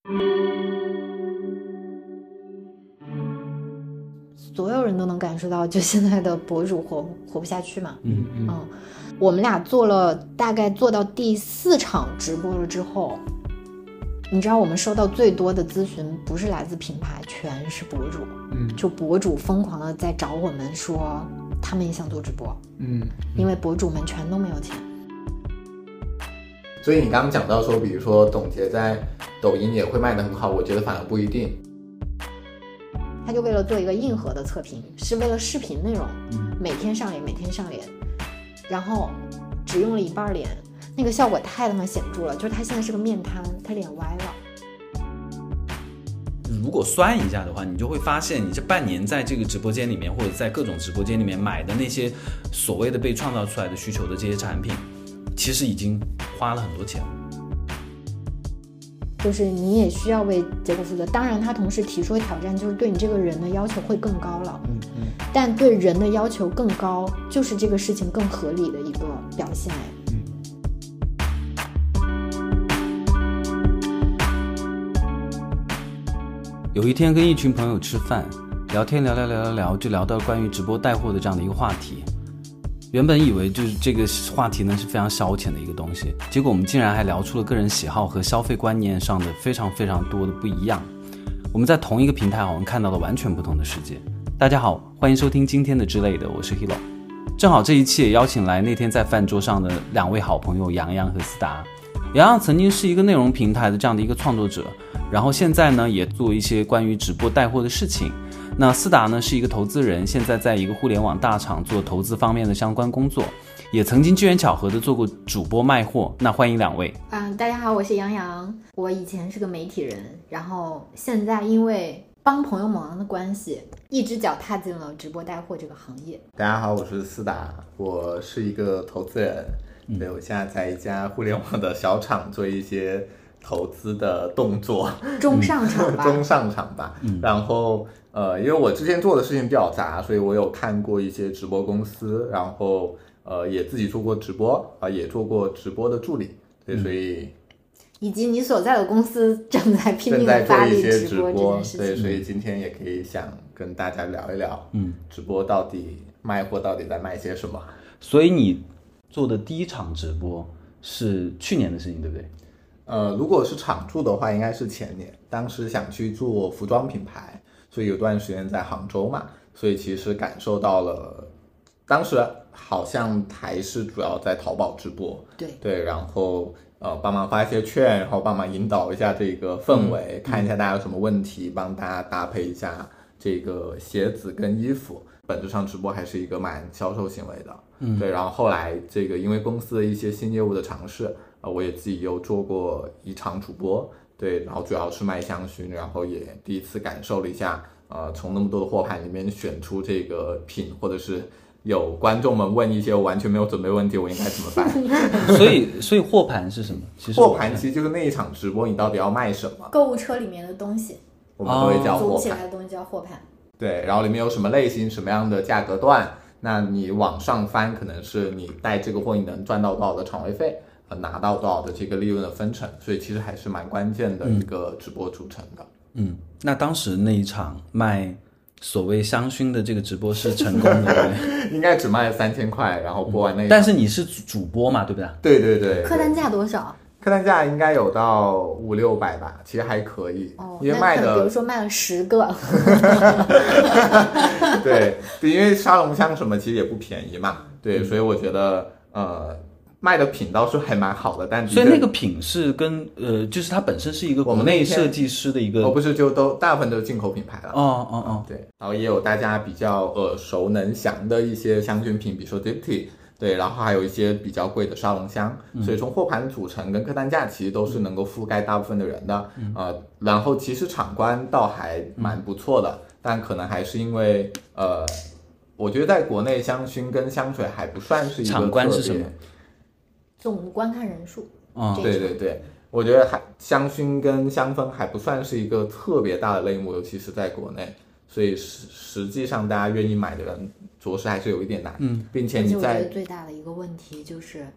所有人都能感受到，就现在的博主活不下去嘛。我们俩大概做到第4场直播了之后，你知道我们收到最多的咨询不是来自品牌，全是博主。就博主疯狂的在找我们说他们也想做直播。因为博主们全都没有钱。 所以你刚刚讲到说，比如说董洁在抖音也会卖得很好，我觉得反而不一定。 他就为了做一个硬核的测评，是为了视频内容，每天上脸，然后只用了1半脸，那个效果太他妈显著了，就是他现在是个面瘫，他脸歪了。 如果算一下的话，你就会发现你这半年在这个直播间里面，或者在各种直播间里面买的那些所谓的被创造出来的需求的这些产品，其实已经花了很多钱了。 就是你也需要为结果负责，当然他同时提出的挑战就是对你这个人的要求会更高了。但对人的要求更高，就是这个事情更合理的一个表现。 有一天跟一群朋友吃饭，聊天聊，就聊到关于直播带货的这样的一个话题。原本以为就是这个话题呢是非常消遣的一个东西，结果我们竟然还聊出了个人喜好和消费观念上的非常多的不一样。我们在同一个平台好像看到了完全不同的世界。大家好，欢迎收听今天的之类的，我是 Hilo。 正好这一期也邀请来那天在饭桌上的2位好朋友杨洋和思达。杨洋曾经是一个内容平台的这样的一个创作者，然后现在呢也做一些关于直播带货的事情。那思达呢是一个投资人，现在在一个互联网大厂做投资方面的相关工作，也曾经机缘巧合的做过主播卖货。那欢迎2位。 大家好，我是杨洋。我以前是个媒体人，然后现在因为帮朋友忙的关系，一只脚踏进了直播带货这个行业。 大家好，我是思达，我是一个投资人。对，我现在在一家互联网的小厂做一些投资的动作， 中上场吧。 中上场吧。然后因为我之前做的事情比较杂，所以我有看过一些直播公司，然后也自己做过直播，也做过直播的助理。对，所以以及你所在的公司正在拼命的发力直播这件事情。 对，所以今天也可以想跟大家聊一聊，直播到底卖货到底在卖些什么。 所以你做的第1场直播是去年的事情，对不对？ 如果是常驻的话，应该是前年。当时想去做服装品牌，所以有段时间在杭州嘛，所以其实感受到了，当时好像还是主要在淘宝直播。对，然后帮忙发一些券，然后帮忙引导一下这个氛围，看一下大家有什么问题，帮大家搭配一下这个鞋子跟衣服。本质上直播还是一个蛮销售行为的。对，然后后来这个因为公司的一些新业务的尝试，我也自己又做过1场主播。对，然后主要是卖香薰，然后也第一次感受了一下从那么多的货盘里面选出这个品，或者是有观众们问一些我完全没有准备问题，我应该怎么办？ 所以货盘是什么？ 货盘其实就是那一场直播你到底要卖什么， 购物车里面的东西我们都会叫货盘， 组起来的东西叫货盘。 对，然后里面有什么类型，什么样的价格段，那你往上翻可能是你带这个货你能赚到多少的场位费，拿到多少的这个利润的分成，所以其实还是蛮关键的一个直播组成的。 那当时那一场卖所谓香薰的这个直播是成功的，对应该只卖了3000块，然后播完那一场。 但是你是主播嘛，对不对？ 对。 客单价多少？ 客单价应该有到500-600吧，其实还可以。因为卖的， 比如说卖了10个。 对，因为沙龙香什么其实也不便宜嘛。对，所以我觉得卖的品倒是还蛮好的，但所以那个品是跟就是它本身是一个国内设计师的一个， 不是，就都大部分都是进口品牌了。对，然后也有大家比较耳熟能详的一些香薰品，比如说 Diptyque。对，然后还有一些比较贵的沙龙香，所以从货盘组成跟客单价其实都是能够覆盖大部分的人的。然后其实场观倒还蛮不错的，但可能还是因为我觉得在国内香薰跟香水还不算是一个场观是什么？ 总观看人数。 对，我觉得香薰跟香氛还不算是一个特别大的类目，尤其是在国内。所以实际上大家愿意买的人着实还是有一点难。并且你在， 我觉得最大的一个问题就是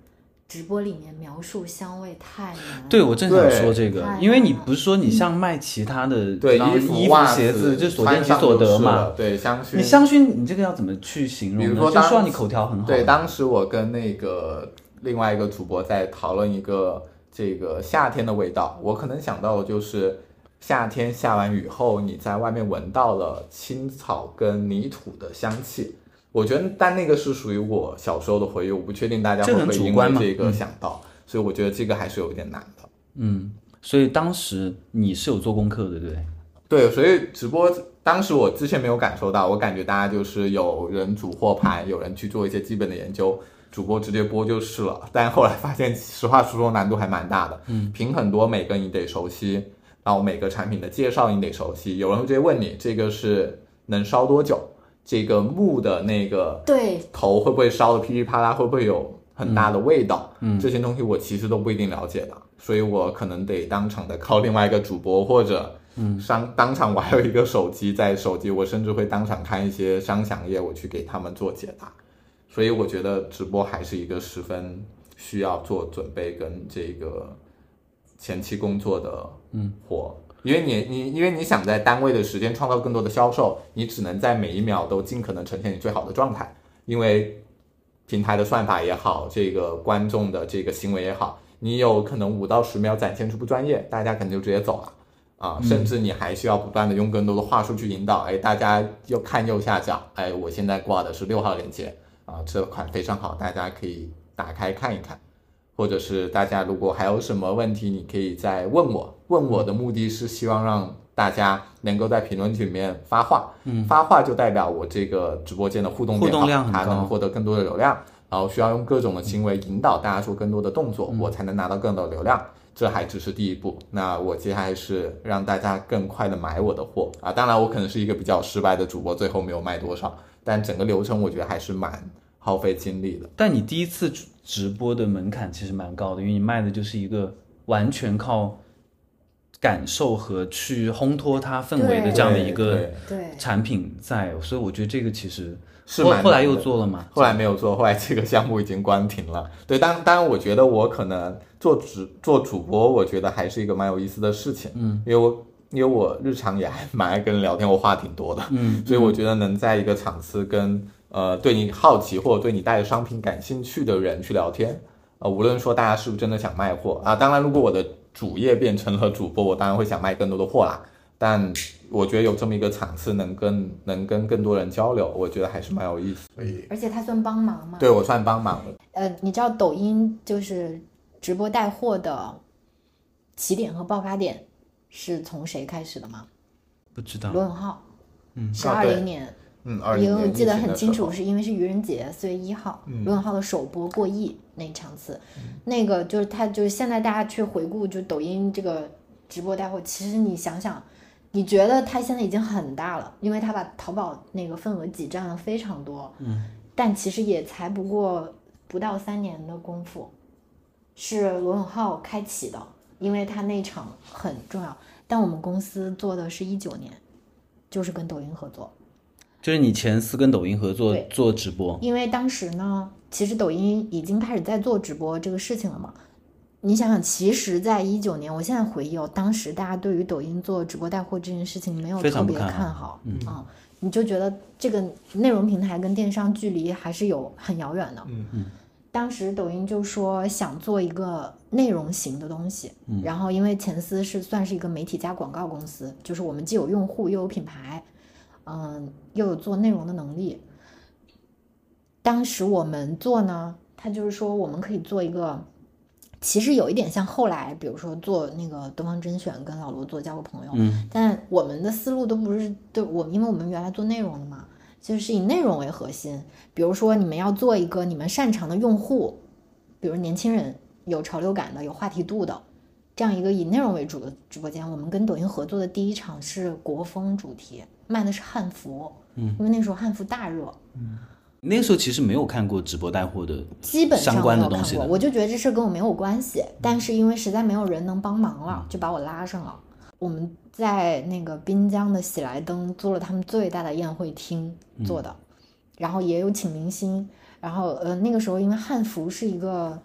直播里面描述香味太难了。 对，我正想说这个，因为你不是说你像卖其他的对衣服鞋子就所见即所得嘛， 对香薰， 你香薰你这个要怎么去形容呢？比如说就说你口条很好。 对，当时我跟那个另外一个主播在讨论一个这个夏天的味道，我可能想到的就是夏天下完雨后你在外面闻到了青草跟泥土的香气。我觉得但那个是属于我小时候的回忆，我不确定大家会不会因为这个想到，所以我觉得这个还是有一点难的。 所以当时你是有做功课的，对不对？ 对，所以直播当时我之前没有感受到，我感觉大家就是有人组货盘，有人去做一些基本的研究，主播直接播就是了。但后来发现实话实说难度还蛮大的，品很多每个你得熟悉，然后每个产品的介绍你得熟悉，有人会直接问你这个是能烧多久，这个木的那个头会不会烧的噼里啪啦，会不会有很大的味道，这些东西我其实都不一定了解的，所以我可能得当场的靠另外一个主播，或者当场我还有一个手机，在手机我甚至会当场看一些商详页，我去给他们做解答。所以我觉得直播还是一个十分需要做准备跟这个前期工作的活。因为你想在单位的时间创造更多的销售，你只能在每一秒都尽可能呈现你最好的状态，因为平台的算法也好，这个观众的这个行为也好，你有可能5到10秒展现出不专业，大家可能就直接走了啊，甚至你还需要不断的用更多的话术去引导，大家又看右下角，我现在挂的是6号链接啊，这款非常好，大家可以打开看一看。或者是大家如果还有什么问题，你可以再问我的目的是希望让大家能够在评论区里面发话，发话就代表我这个直播间的互动量好，它能获得更多的流量，然后需要用各种的行为引导大家做更多的动作，我才能拿到更多的流量，这还只是第一步。那我接下来是让大家更快的买我的货啊，当然我可能是一个比较失败的主播，最后没有卖多少，但整个流程我觉得还是蛮耗费精力的。 但你第一次直播的门槛其实蛮高的，因为你卖的就是一个完全靠感受和去烘托它氛围的这样的一个产品在，所以我觉得这个其实是后来又做了吗？ 后来没有做，后来这个项目已经关停了。对，当然我觉得我可能做主播，我觉得还是一个蛮有意思的事情，因为我日常也还蛮爱跟人聊天，我话挺多的，所以我觉得能在一个场次跟对你好奇或者对你带的商品感兴趣的人去聊天，无论说大家是不是真的想卖货啊，当然如果我的主业变成了主播，我当然会想卖更多的货啦，但我觉得有这么一个场次能跟更多人交流，我觉得还是蛮有意思。 而且他算帮忙嘛？ 对，我算帮忙的。你知道抖音就是直播带货的起点和爆发点是从谁开始的吗？ 不知道。 罗永浩，是20年。因为我记得很清楚，是因为是愚人节4月1号，罗永浩的首播过亿那一场次，那个就是他就是现在大家去回顾就抖音这个直播带货，其实你想想，你觉得他现在已经很大了，因为他把淘宝那个份额挤占了非常多，但其实也才不到3年的功夫，是罗永浩开启的，因为他那场很重要。但我们公司做的是19年，就是跟抖音合作。 就是你前4跟抖音合作做直播， 因为当时呢，其实抖音已经开始在做直播这个事情了嘛。你想想，其实在19年，我现在回忆当时大家对于抖音做直播带货这件事情没有特别看好，你就觉得这个内容平台跟电商距离还是有很遥远的。当时抖音就说想做一个内容型的东西，然后因为前司算是一个媒体加广告公司，就是我们既有用户又有品牌。又有做内容的能力。当时我们做呢，他就是说我们可以做一个，其实有一点像后来，比如说做那个东方甄选跟老罗做交个朋友，但我们的思路都不是因为我们原来做内容的嘛，就是以内容为核心。比如说你们要做一个你们擅长的用户，比如年轻人有潮流感的、有话题度的。这样一个以内容为主的直播间，我们跟抖音合作的第一场是国风主题，卖的是汉服，因为那时候汉服大热。 那个时候其实没有看过直播带货的基本上相关的东西我就觉得这事跟我没有关系，但是因为实在没有人能帮忙了，就把我拉上了。我们在那个滨江的喜来登租了他们最大的宴会厅做的，然后也有请明星，然后那个时候因为汉服是一个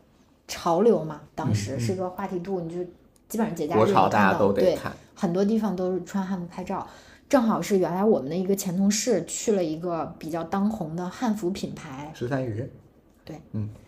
潮流嘛，当时是个话题度，你就基本上节假日国潮大家都得看， 对，很多地方都是穿汉服拍照。正好是原来我们的一个前同事去了一个比较当红的汉服品牌 13余， 对，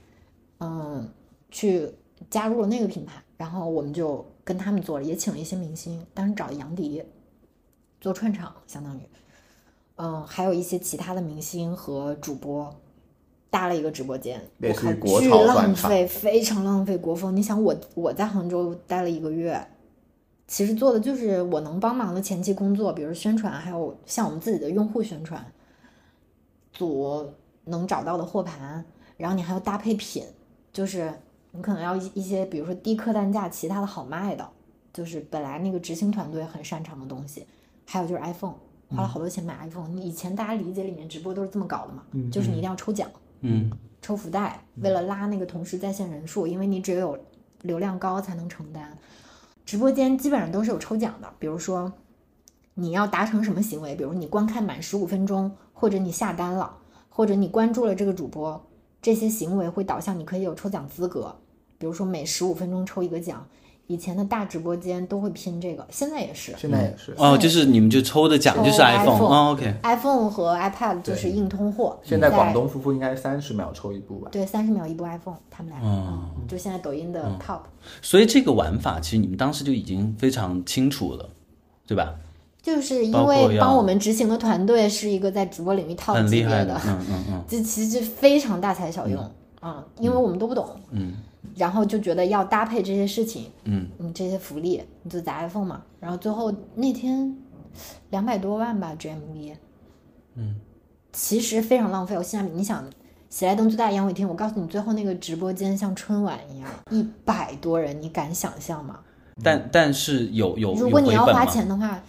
去加入了那个品牌，然后我们就跟他们做了，也请了一些明星，当时找杨迪做串场，相当于，还有一些其他的明星和主播搭了一个直播间， 类似于我靠，巨国潮浪费，非常浪费国风。你想我在杭州待了1个月。其实做的就是我能帮忙的前期工作，比如宣传，还有像我们自己的用户宣传，组能找到的货盘，然后你还要搭配品，就是你可能要一些比如说低客单价其他的好卖的，就是本来那个执行团队很擅长的东西。还有就是 iPhone， 花了好多钱买 iPhone。以前大家理解里面直播都是这么搞的嘛，就是你一定要抽奖，抽福袋，为了拉那个同时在线人数，因为你只有流量高才能承担。直播间基本上都是有抽奖的，比如说你要达成什么行为，比如你观看满15分钟，或者你下单了，或者你关注了这个主播，这些行为会导向你可以有抽奖资格，比如说每15分钟抽一个奖。以前的大直播间都会拼这个，现在也是。 就是你们就抽的奖就是 iPhone、iPhone 和 iPad 就是硬通货。 现在广东夫妇应该30秒抽一部吧？ 对，30秒一部 iPhone， 他们俩，就现在抖音的 top。 所以这个玩法其实你们当时就已经非常清楚了，对吧？ 就是因为帮我们执行的团队是一个在直播领域 top 级别的，这其实非常大材小用因为我们都不懂，然后就觉得要搭配这些事情，这些福利，你就砸 iPhone 嘛。然后最后那天200多万吧 GMV，其实非常浪费。我现在你想，喜来登最大的宴会厅，我告诉你，最后那个直播间像春晚一样，100多人，你敢想象吗？ 但是有如果你要花钱的话，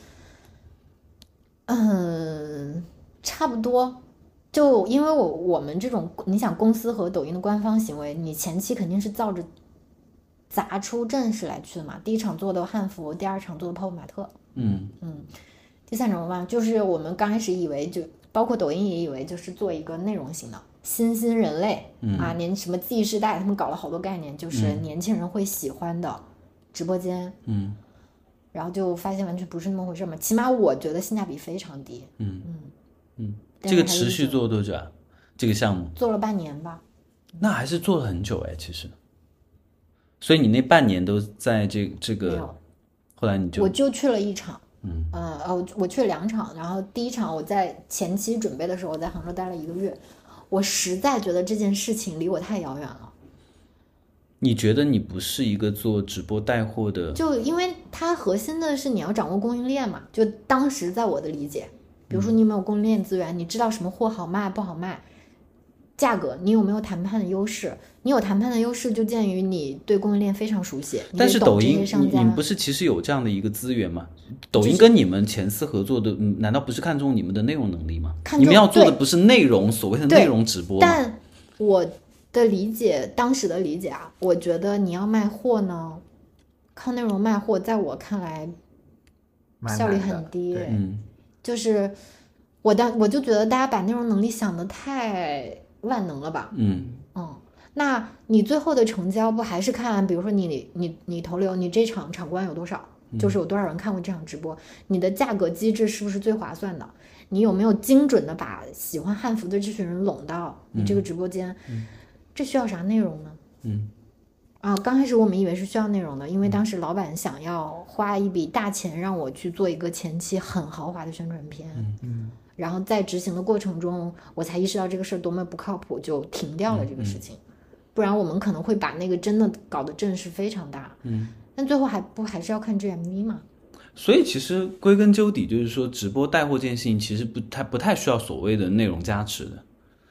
差不多。就因为我们这种，你想公司和抖音的官方行为，你前期肯定是照着砸出阵势来去的嘛。第一场做的汉服，第2场做的泡泡玛特，第3场嘛，就是我们刚开始以为，就包括抖音也以为就是做一个内容型的新兴人类年什么 Z 世代，他们搞了好多概念，就是年轻人会喜欢的直播间，然后就发现完全不是那么回事嘛。起码我觉得性价比非常低， 这个持续做多久啊？这个项目做了半年吧。 那还是做了很久其实。所以你那半年都在这个，后来我就去了1场，我去了2场，然后第1场我在前期准备的时候，我在杭州待了1个月，我实在觉得这件事情离我太遥远了。 你觉得你不是一个做直播带货的？ 就因为它核心的是你要掌握供应链嘛，就当时在我的理解。比如说你有没有供应链资源，你知道什么货好卖不好卖，价格你有没有谈判的优势，你有谈判的优势就鉴于你对供应链非常熟悉。 但是抖音你们不是其实有这样的一个资源吗？抖音跟你们前司合作的，难道不是看中你们的内容能力吗？你们要做的不是内容，所谓的内容直播吗？ 但我的理解，当时的理解我觉得你要卖货呢，靠内容卖货在我看来效率很低。就是我就觉得大家把内容能力想得太万能了吧。那你最后的成交不还是看，比如说你投流，你这场场观有多少，就是有多少人看过这场直播，你的价格机制是不是最划算的，你有没有精准的把喜欢汉服的这群人拢到你这个直播间，这需要啥内容呢？刚开始我们以为是需要内容的，因为当时老板想要花一笔大钱让我去做一个前期很豪华的宣传片，然后在执行的过程中，我才意识到这个事儿多么不靠谱，就停掉了这个事情。不然我们可能会把那个真的搞得阵势非常大。但最后还是要看 GMV 嘛。 所以其实归根究底就是说，直播带货这件事情其实不太需要所谓的内容加持的。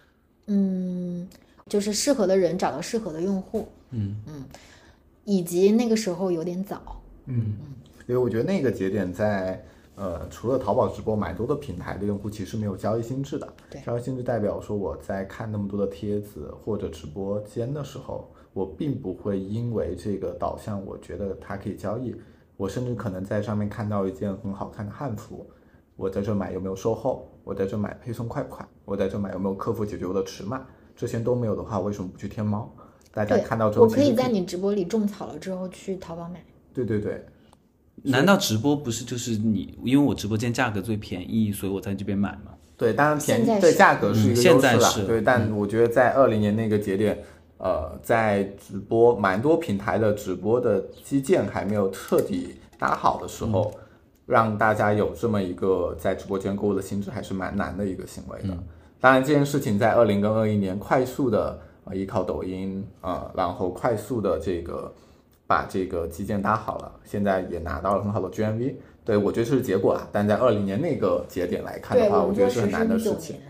就是适合的人找到适合的用户。以及那个时候有点早。 因为我觉得那个节点在除了淘宝直播，蛮多的平台的用户其实没有交易心智的。交易心智代表说我在看那么多的帖子或者直播间的时候，我并不会因为这个导向我觉得它可以交易，我甚至可能在上面看到一件很好看的汉服，我在这买有没有售后，我在这买配送快不快，我在这买有没有客服解决我的尺码，这些都没有的话为什么不去天猫？ 大家看到之后我可以在你直播里种草了之后去淘宝买。 对对对。 难道直播不是就是你因为我直播间价格最便宜，所以我在这边买吗？ 对，当然便宜对价格是一个优势啦，对，但我觉得在20年那个节点，在直播蛮多平台的直播的基建还没有彻底搭好的时候，让大家有这么一个在直播间购物的心智，还是蛮难的一个行为的。当然，这件事情在20跟21年快速的依靠抖音然后快速的把这个基建搭好了，现在也拿到了很好的 GMV。对，我觉得这是结果啦，但在20年那个节点来看的话，我觉得是很难的事情。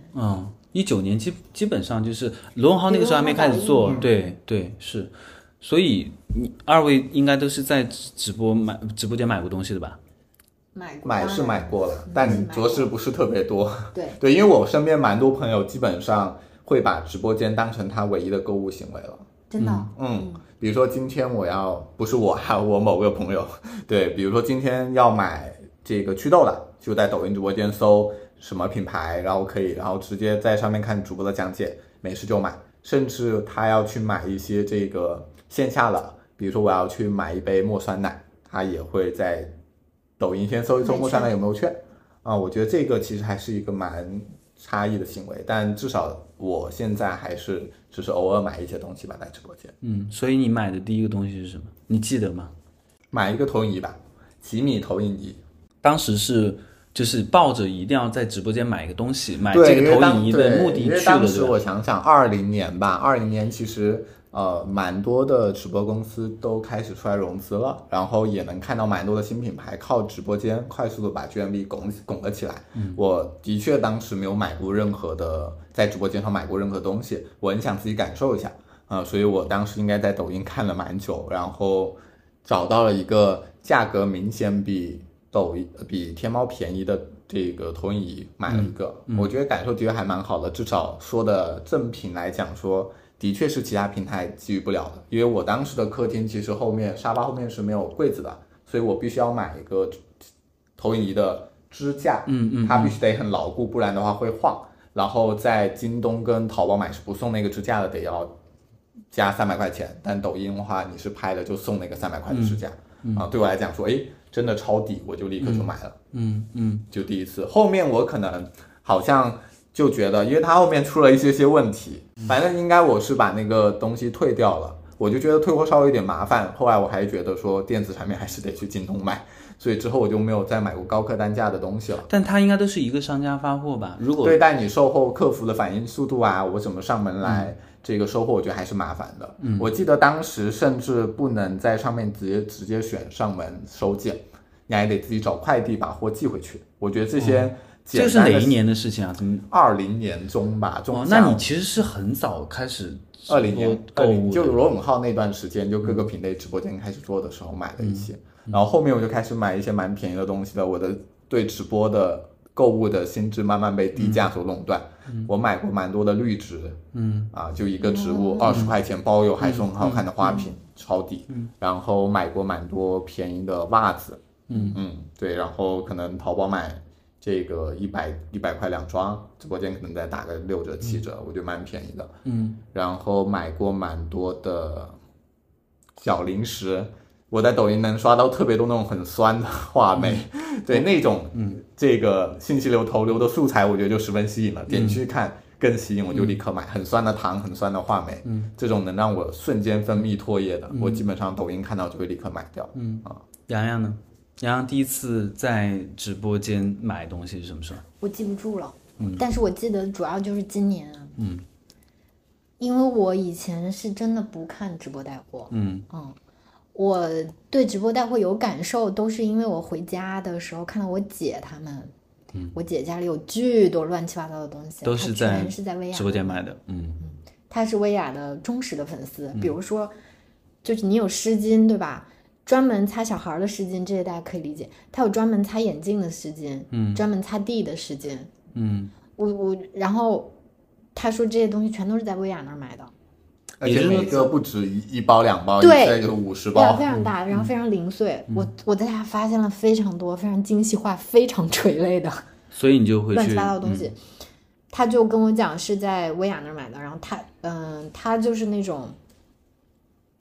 19年基本上就是罗永浩那个时候还没开始做，对对是，所以你2位应该都是在直播间买过东西的吧？ 买是买过了，但着实不是特别多。 对， 因为我身边蛮多朋友基本上会把直播间当成他唯一的购物行为了。 真的？ 比如说今天不是我我某个朋友，对，比如说今天要买这个祛痘了，就在抖音直播间搜什么品牌，然后直接在上面看主播的讲解，没事就买。甚至他要去买一些这个线下了，比如说我要去买一杯墨酸奶，他也会在抖音先搜一搜墨酸奶有没有券我觉得这个其实还是一个蛮差异的行为，但至少我现在还是只是偶尔买一些东西吧，在直播间。 所以你买的第一个东西是什么？你记得吗？ 买一个投影仪吧，奇米投影仪。 当时就是抱着一定要在直播间买一个东西，买这个投影仪的目的去的。 因为当时我想想，20年吧，20年其实蛮多的直播公司都开始出来融资了，然后也能看到蛮多的新品牌靠直播间快速的把 GMV 拱了起来。我的确当时没有买过任何的，在直播间上买过任何东西，我很想自己感受一下所以我当时应该在抖音看了蛮久，然后找到了一个价格明显比天猫便宜的这个投影仪，买了一个。我觉得感受的确还蛮好的，至少说的正品来讲说的确是其他平台给予不了的。因为我当时的客厅其实沙发后面是没有柜子的，所以我必须要买一个投影仪的支架，它必须得很牢固，不然的话会晃。然后在京东跟淘宝买是不送那个支架的，得要加300块钱，但抖音的话你是拍了就送那个300块的支架。对我来讲说真的抄底，我就立刻就买了。就第一次。后面我可能好像就觉得，因为它后面出了一些问题，反正应该我是把那个东西退掉了，我就觉得退货稍微有点麻烦。后来我还觉得说电子产品还是得去京东买，所以之后我就没有再买过高客单价的东西了。 但它应该都是一个商家发货吧？如果对待你售后客服的反应速度我怎么上门来这个收货，我觉得还是麻烦的。我记得当时甚至不能在上面直接选上门收件，你还得自己找快递把货寄回去。我觉得这些这是哪一年的事情啊 ？20年中吧， 那你其实是很早开始 20年购物，就罗永浩那段时间，就各个品类直播间开始做的时候买了一些，然后后面我就开始买一些蛮便宜的东西了。我的对直播的购物的心智慢慢被低价所垄断。我买过蛮多的绿植，就一个植物20块钱包邮，还是很好看的花瓶，抄底。然后买过蛮多便宜的袜子，对，然后可能淘宝买这个100块2双，直播间可能再打个6折7折，我觉得蛮便宜的。然后买过蛮多的小零食，我在抖音能刷到特别多那种很酸的话梅，对那种这个信息流投流的素材，我觉得就十分吸引了，点去看更吸引，我就立刻买。很酸的糖，很酸的话梅，这种能让我瞬间分泌唾液的，我基本上抖音看到就会立刻买掉。 洋洋呢？洋洋第一次在直播间买东西是什么时候？ 我记不住了，但是我记得主要就是今年因为我以前是真的不看直播带货，我对直播带货有感受，都是因为我回家的时候看到我姐他们，我姐家里有巨多乱七八糟的东西， 都是在薇娅直播间买的， 她是薇娅的忠实的粉丝，比如说，就是你有湿巾对吧？专门擦小孩的湿巾，这些大家可以理解。她有专门擦眼镜的湿巾，专门擦地的湿巾，然后她说这些东西全都是在薇娅那儿买的。 而且每个不止1包2包， 对， 就50包， 非常大，然后非常零碎。我在家发现了非常多非常精细化、非常垂类的， 所以你就会去乱七八糟的东西。他就跟我讲是在薇娅那儿买的，然后他就是那种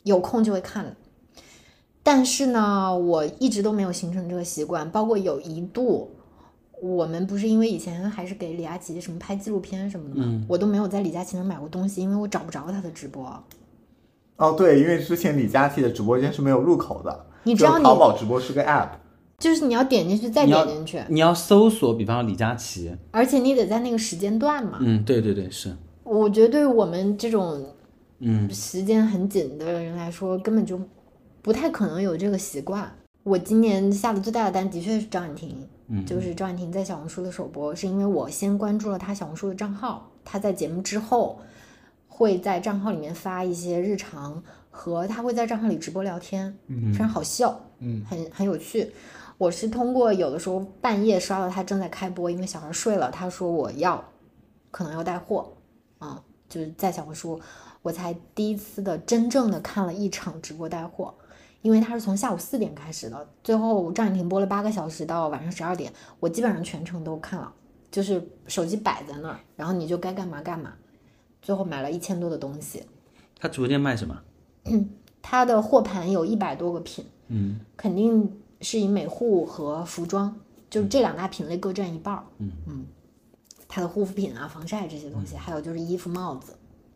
有空就会看的。但是呢，我一直都没有形成这个习惯，包括有一度，我们不是因为以前还是给李佳琦什么拍纪录片什么的嘛，我都没有在李佳琦那买过东西，因为我找不着他的直播。 哦，对，因为之前李佳琦的直播间是没有入口的， 你知道淘宝直播是个 app， 就是你要点进去再点进去， 你要搜索，比方说李佳琦， 而且你得在那个时间段嘛。 对对对，是。 我觉得对于我们这种时间很紧的人来说，根本就不太可能有这个习惯。我今年下的最大的单的确是张婉婷，就是张婉婷在小红书的首播，是因为我先关注了她小红书的账号，她在节目之后会在账号里面发一些日常，和她会在账号里直播聊天，非常好笑，很有趣。我是通过有的时候半夜刷到她正在开播，因为小孩睡了，她说可能要带货就是在小红书我才第一次的真正的看了一场直播带货，因为它是从下午4点开始的，最后张婉婷播了8个小时到晚上12点，我基本上全程都看了，就是手机摆在那儿，然后你就该干嘛干嘛，最后买了1000多的东西。 他直播间卖什么？ 他的货盘有100多个品，肯定是以美护和服装，就这2大品类各占一半。他的护肤品啊、防晒这些东西，还有就是衣服、帽子。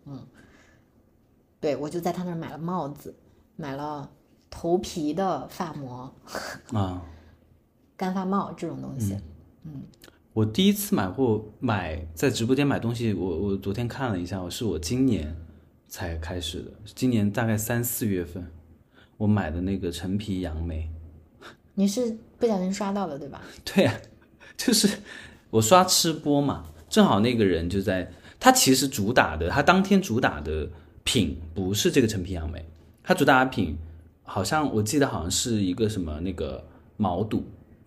对，我就在他那儿买了帽子，买了头皮的发膜干发帽这种东西。 我第一次在直播间买东西，我昨天看了一下，是我今年才开始的，今年大概3、4月份我买的那个陈皮杨梅。你是不小心刷到的对吧？ 对啊，就是我刷吃播嘛，正好那个人就在，他其实他当天主打的品不是这个陈皮杨梅，他主打的品我记得好像是一个什么那个毛肚。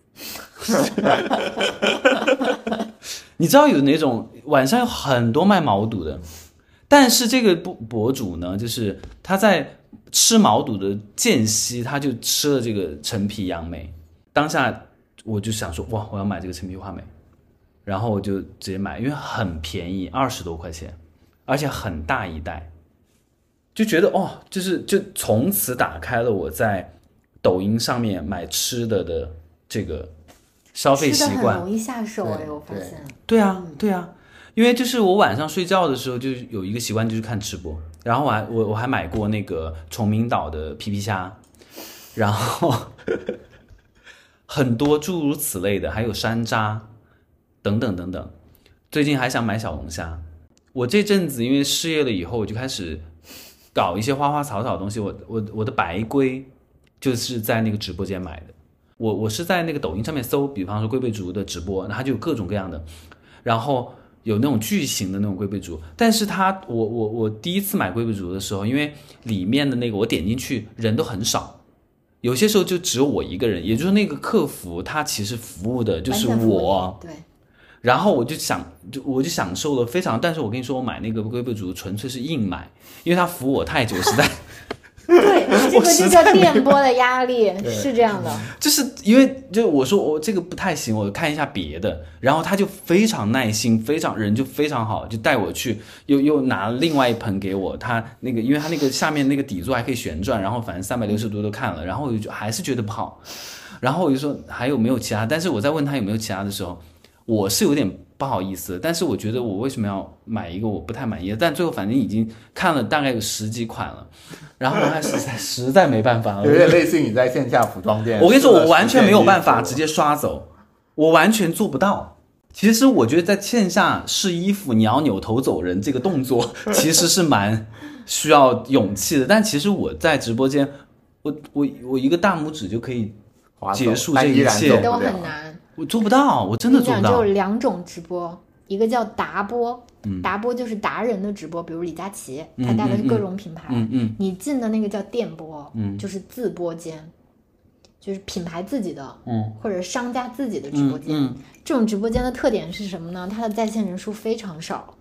你知道有那种晚上有很多卖毛肚的，但是这个博主呢，就是他在吃毛肚的间隙，他就吃了这个陈皮杨梅。当下我就想说，哇，我要买这个陈皮话梅，然后我就直接买，因为很便宜，20多块钱，而且很大一袋，就觉得就从此打开了我在抖音上面买吃的这个消费习惯。 吃的很容易下手我发现。 对啊，因为就是我晚上睡觉的时候就有一个习惯，就是看直播，然后我还买过那个崇明岛的皮皮虾，然后很多诸如此类的，还有山楂等等等等。最近还想买小龙虾。我这阵子因为失业了以后，我就开始搞一些花花草草的东西。我的白龟就是在那个直播间买的。我是在那个抖音上面搜，比方说龟背竹的直播，它就有各种各样的，然后有那种巨型的那种龟背竹。但是我第一次买龟背竹的时候，因为里面的那个我点进去人都很少，有些时候就只有我一个人，也就是那个客服他其实服务的就是我。 对。 然后我就享受了非常，但是我跟你说，我买那个龟背竹纯粹是硬买，因为他服我太久，实在。 对，这个就叫电波的压力，是这样的。 就是因为我说我这个不太行，我看一下别的，然后他就非常耐心，人就非常好，就带我去，又拿了另外一盆给我，他那个因为他那个下面那个底座还可以旋转，然后反正360度都看了，然后我就还是觉得不好，然后我就说还有没有其他，但是我在问他有没有其他的时候，我是有点不好意思，但是我觉得我为什么要买一个我不太满意的，但最后反正已经看了大概有10几款了，然后我还实在没办法了， 有点类似于你在线下服装店。 我跟你说，我完全没有办法直接刷走，我完全做不到。其实我觉得在线下试衣服，你要扭头走人这个动作，其实是蛮需要勇气的。但其实我在直播间，我一个大拇指就可以结束这一切， 都很难。 我做不到，我真的做不到。 就有2种直播，一个叫达播，达播就是达人的直播，比如李佳琦，他带的是各种品牌。你进的那个叫电播，就是自播间，就是品牌自己的，或者商家自己的直播间。这种直播间的特点是什么呢？它的在线人数非常少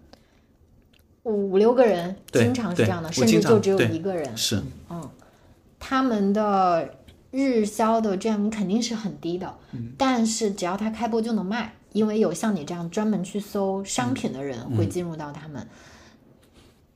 ，5、6个人，经常是这样的，甚至就只有1个人。 是， 他们的日销的这样肯定是很低的，但是只要他开播就能卖，因为有像你这样专门去搜商品的人会进入到他们。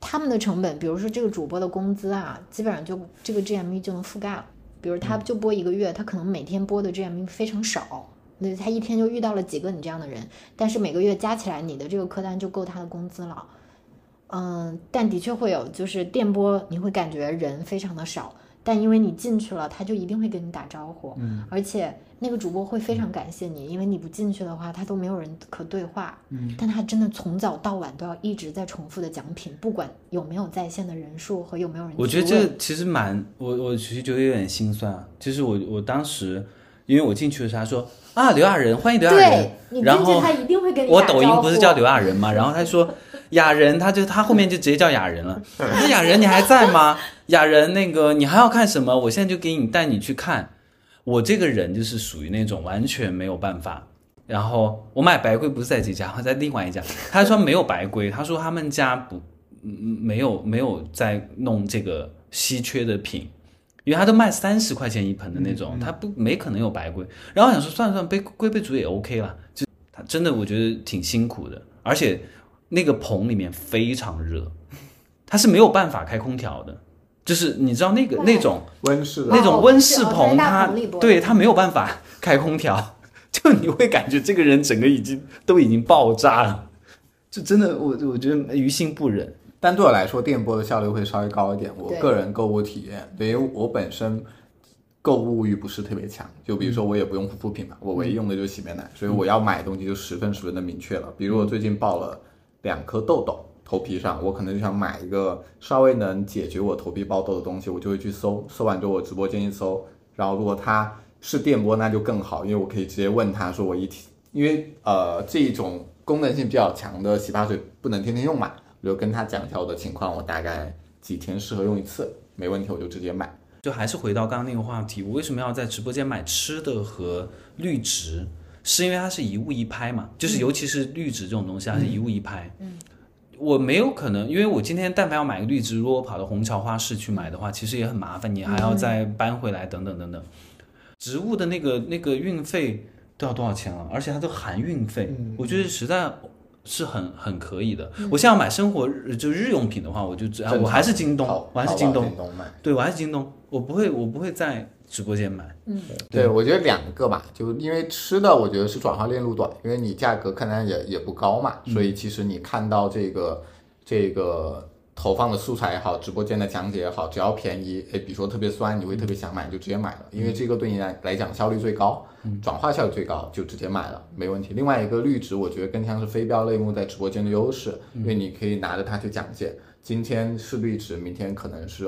他们的成本，比如说这个主播的工资啊，基本上就这个 GMV 就能覆盖了。比如他就播1个月，他可能每天播的 GMV 非常少，那他一天就遇到了几个你这样的人，但是每个月加起来你的这个客单就够他的工资了。但的确会有，就是电播你会感觉人非常的少，但因为你进去了，他就一定会跟你打招呼，而且那个主播会非常感谢你，因为你不进去的话，他都没有人可对话，但他真的从早到晚都要一直在重复的讲品，不管有没有在线的人数和有没有人。 我觉得这其实我其实觉得有点心酸啊。就是我当时，因为我进去的时候，他说啊刘亚仁，欢迎刘亚仁， 对，你进去他一定会跟你打招呼。 我抖音不是叫刘亚仁吗？然后他说雅人，他后面就直接叫雅人了。那雅人你还在吗？雅人那个你还要看什么？我现在就带你去看。我这个人就是属于那种完全没有办法。然后我买白龟不是在这家，在另外一家。他说没有白龟，他说他们家没有在弄这个稀缺的品，因为他都卖30块钱一盆的那种，他没可能有白龟。然后我想说算了，龟杯煮也 OK 了。就他真的我觉得挺辛苦的，而且那个棚里面非常热，他是没有办法开空调的。就是你知道那种温室的那种温室棚，他没有办法开空调，就你会感觉这个人整个都已经爆炸了，就真的我觉得于心不忍。 但对我来说，电播的效率会稍微高一点。我个人购物体验，对，因为我本身购物欲不是特别强，就比如说我也不用护肤品嘛，我唯一用的就是洗面奶，所以我要买的东西就十分的明确了。比如我最近爆了2颗痘痘。头皮上，我可能就想买一个稍微能解决我头皮爆痘的东西，我就会去搜完之后我直播间一搜，然后如果它是电波那就更好，因为我可以直接问他说因为这种功能性比较强的洗发水不能天天用嘛，我就跟他讲一下我的情况，我大概几天适合用一次，没问题我就直接买。 就还是回到刚刚那个话题，我为什么要在直播间买吃的和绿植，是因为它是一物一拍嘛，就是尤其是绿植这种东西它是一物一拍。我没有可能，因为我今天但凡要买个绿植，如果我跑到虹桥花市去买的话，其实也很麻烦，你还要再搬回来等等等等。植物的那个运费都要多少钱了？而且它都含运费，我觉得实在是很可以的。我现在要买生活就日用品的话，我还是京东，对，我还是京东，我不会在直播间买。 对，我觉得2个吧，就因为吃的我觉得是转化链路短，因为你价格看来也不高嘛，所以其实你看到这个投放的素材也好，直播间的讲解也好，只要便宜，比如说特别酸，你会特别想买，你就直接买了，因为这个对你来讲效率最高，转化效率最高，就直接买了，没问题。另外一个绿植，我觉得更像是非标类目在直播间的优势，因为你可以拿着它去讲解。今天是绿植，明天可能是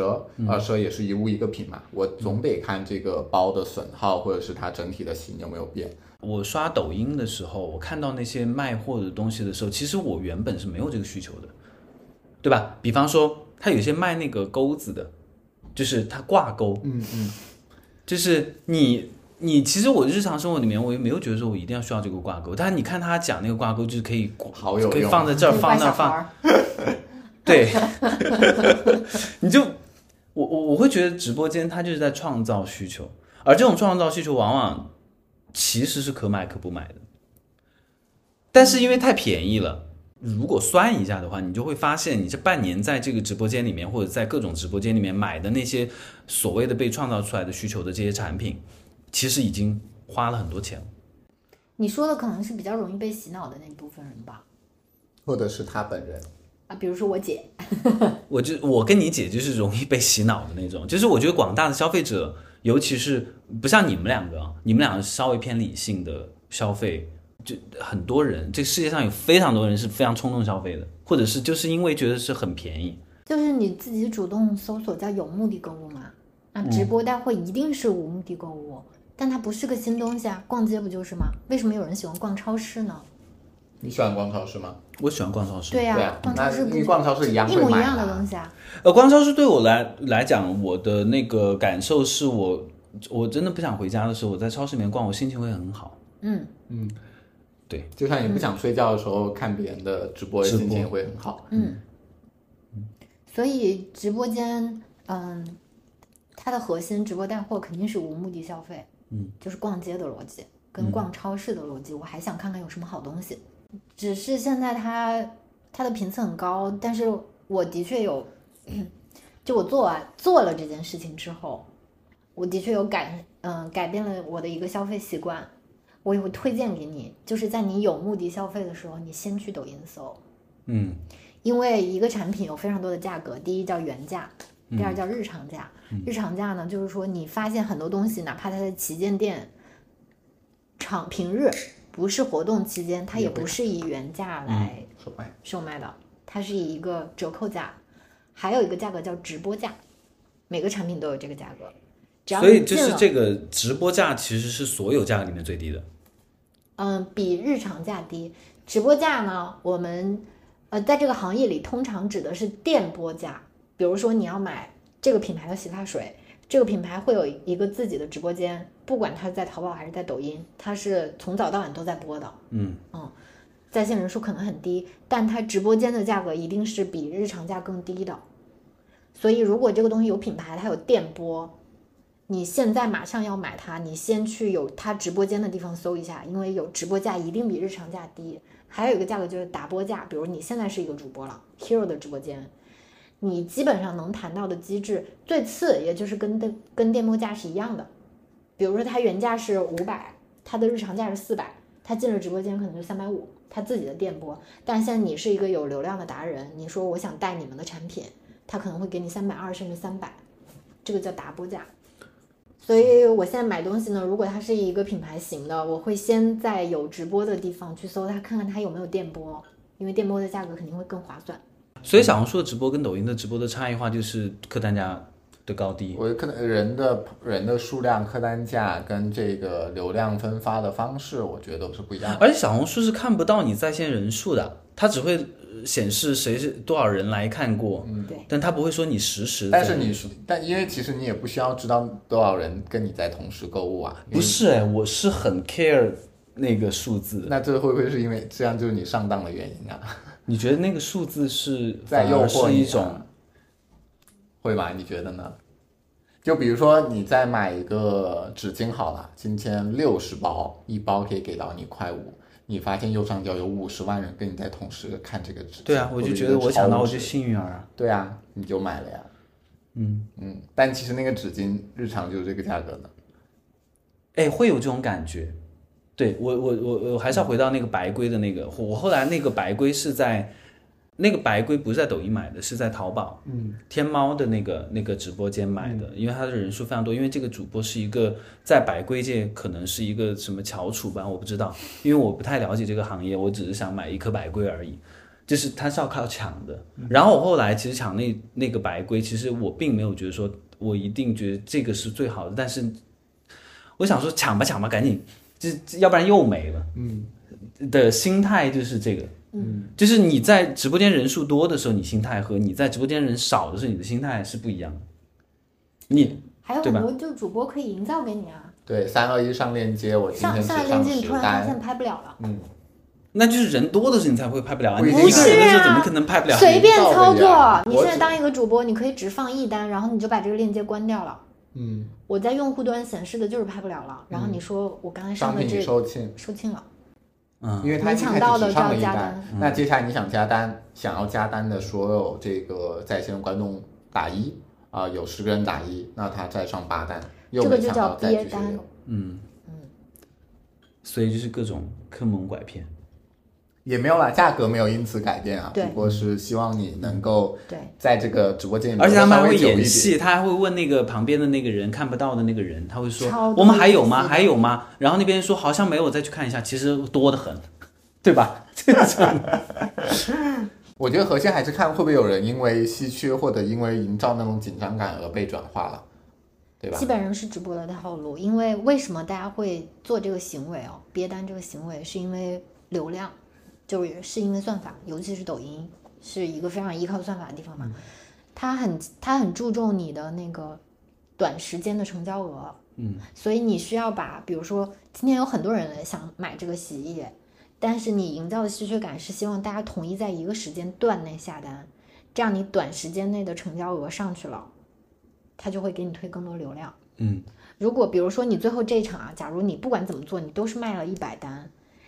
212也是一物一个品嘛，我总得看这个包的损耗或者是它整体的型有没有变。 我刷抖音的时候，我看到那些卖货的东西的时候，其实我原本是没有这个需求的，对吧？比方说他有些卖那个钩子的，就是他挂钩，就是你其实我日常生活里面我也没有觉得说我一定要需要这个挂钩，但是你看他讲那个挂钩就是可以放在这儿放那儿放。对，你就我会觉得直播间它就是在创造需求，而这种创造需求往往其实是可买可不买的，但是因为太便宜了，如果算一下的话，你就会发现你这半年在这个直播间里面或者在各种直播间里面买的那些所谓的被创造出来的需求的这些产品，其实已经花了很多钱了。 你说的可能是比较容易被洗脑的那一部分人吧， 或者是他本人啊，比如说我姐， 我跟你姐就是容易被洗脑的那种，就是我觉得广大的消费者，尤其是不像你们两个稍微偏理性的消费，就很多人，这个世界上有非常多人是非常冲动消费的，或者是就是因为觉得是很便宜， 就是你自己主动搜索叫有目的购物嘛，啊，直播带货一定是无目的购物，但它不是个新东西啊，逛街不就是吗？为什么有人喜欢逛超市呢？ 你喜欢逛超市吗？ 我喜欢逛超市。 对呀，逛超市不逛超市一模一样的东西啊。 逛超市对我来讲，我的那个感受是我真的不想回家的时候，我在超市里面逛，我心情会很好。对， 就像你不想睡觉的时候看别人的直播，心情也会很好。 所以直播间，它的核心直播带货肯定是无目的消费，就是逛街的逻辑跟逛超市的逻辑，我还想看看有什么好东西。只是现在它的频次很高，但是我的确有，就我做了这件事情之后，我的确有改变了我的一个消费习惯。我也会推荐给你，就是在你有目的消费的时候，你先去抖音搜。因为一个产品有非常多的价格，第一叫原价，第二叫日常价。日常价呢，就是说你发现很多东西，哪怕它在旗舰店平日不是活动期间，它也不是以原价来售卖的，它是以一个折扣价。还有一个价格叫直播价，每个产品都有这个价格。 所以就是这个直播价其实是所有价格里面最低的。 比日常价低。直播价呢，我们在这个行业里通常指的是电播价。比如说你要买这个品牌的洗发水，这个品牌会有一个自己的直播间，不管它是在淘宝还是在抖音，它是从早到晚都在播的。在线人数可能很低，但它直播间的价格一定是比日常价更低的。所以如果这个东西有品牌，它有电播，你现在马上要买它，你先去有它直播间的地方搜一下，因为有直播价一定比日常价低。还有一个价格就是打播价，比如你现在是一个主播了 Hero 的直播间，你基本上能谈到的机制最次也就是跟电播价是一样的。比如说它原价是500，它的日常价是400，它进了直播间可能就350，它自己的电播。但现在你是一个有流量的达人，你说我想带你们的产品，他可能会给你320甚至300，这个叫打播价。所以我现在买东西呢，如果它是一个品牌型的，我会先在有直播的地方去搜它，看看它有没有电播，因为电播的价格肯定会更划算。 所以小红书的直播跟抖音的直播的差异化就是客单价的高低。 我可能人的数量、客单价跟这个流量分发的方式，我觉得都是不一样的。 而且小红书是看不到你在线人数的，它只会显示谁是多少人来看过， 对， 但它不会说你实时。 但因为其实你也不需要知道多少人跟你在同时购物啊。 不是我是很 care 那个数字。 那这会不会是因为这样就是你上当的原因啊？ 你觉得那个数字是在诱惑你一种， 会吗？你觉得呢？就比如说你再买一个纸巾好了，今天60包，一包可以给到你1.5块，你发现右上角有50万人跟你在同时看这个纸巾。 对啊，我就觉得我抢到我就幸运儿啊。 对啊，你就买了呀。但其实那个纸巾日常就是这个价格呢。 会有这种感觉。对，我还是要回到那个白龟的那个，我后来那个白龟是在那个白龟不是在抖音买的，是在淘宝天猫的那个直播间买的，因为它的人数非常多，因为这个主播是一个在白龟界可能是一个什么翘楚吧，我不知道，因为我不太了解这个行业，我只是想买一颗白龟而已，就是它是要靠抢的。然后我后来其实抢那个白龟，其实我并没有觉得说我一定觉得这个是最好的，但是我想说抢吧赶紧，要不然又没了。的心态就是这个。就是你在直播间人数多的时候，你心态和你在直播间人少的时候，你的心态是不一样的。 还有很多就主播可以营造给你啊。 对，3、2、1上链接，我今天只上链接，你 10 突然发现单。 拍不了了。 那就是人多的时候你才会拍不了啊， 不你一个人的时候怎么可能拍不了？ 随便操作，你我现在当一个主播，你可以只放1单，然后你就把这个链接关掉了。我在用户端显示的就是拍不了了，然后你说我刚才上的这收罄了。 因为他一开始只上了1单，那接下来你想加单，想要加单的所有这个在线观众打1有10个人打1，那他再上8单， 这个就叫憋单。 所以就是各种坑蒙拐骗。 也没有啦，价格没有因此改变啊，不过是希望你能够在这个直播间里面， 而且他们还会演戏，他还会问那个旁边的那个人看不到的那个人，他会说我们还有吗？还有吗？然后那边说好像没有，再去看一下，其实多得很，对吧？ 我觉得核心还是看会不会有人因为稀缺或者因为营造那种紧张感而被转化了，对吧？ 基本上是直播的套路，因为为什么大家会做这个行为憋单这个行为，是因为流量。就是因为算法，尤其是抖音是一个非常依靠算法的地方嘛，它很注重你的那个短时间的成交额，所以你需要比如说今天有很多人想买这个洗衣液，但是你营造的稀缺感是希望大家统一在一个时间段内下单，这样你短时间内的成交额上去了，它就会给你推更多流量。如果比如说你最后这一场假如你不管怎么做，你都是卖了100单。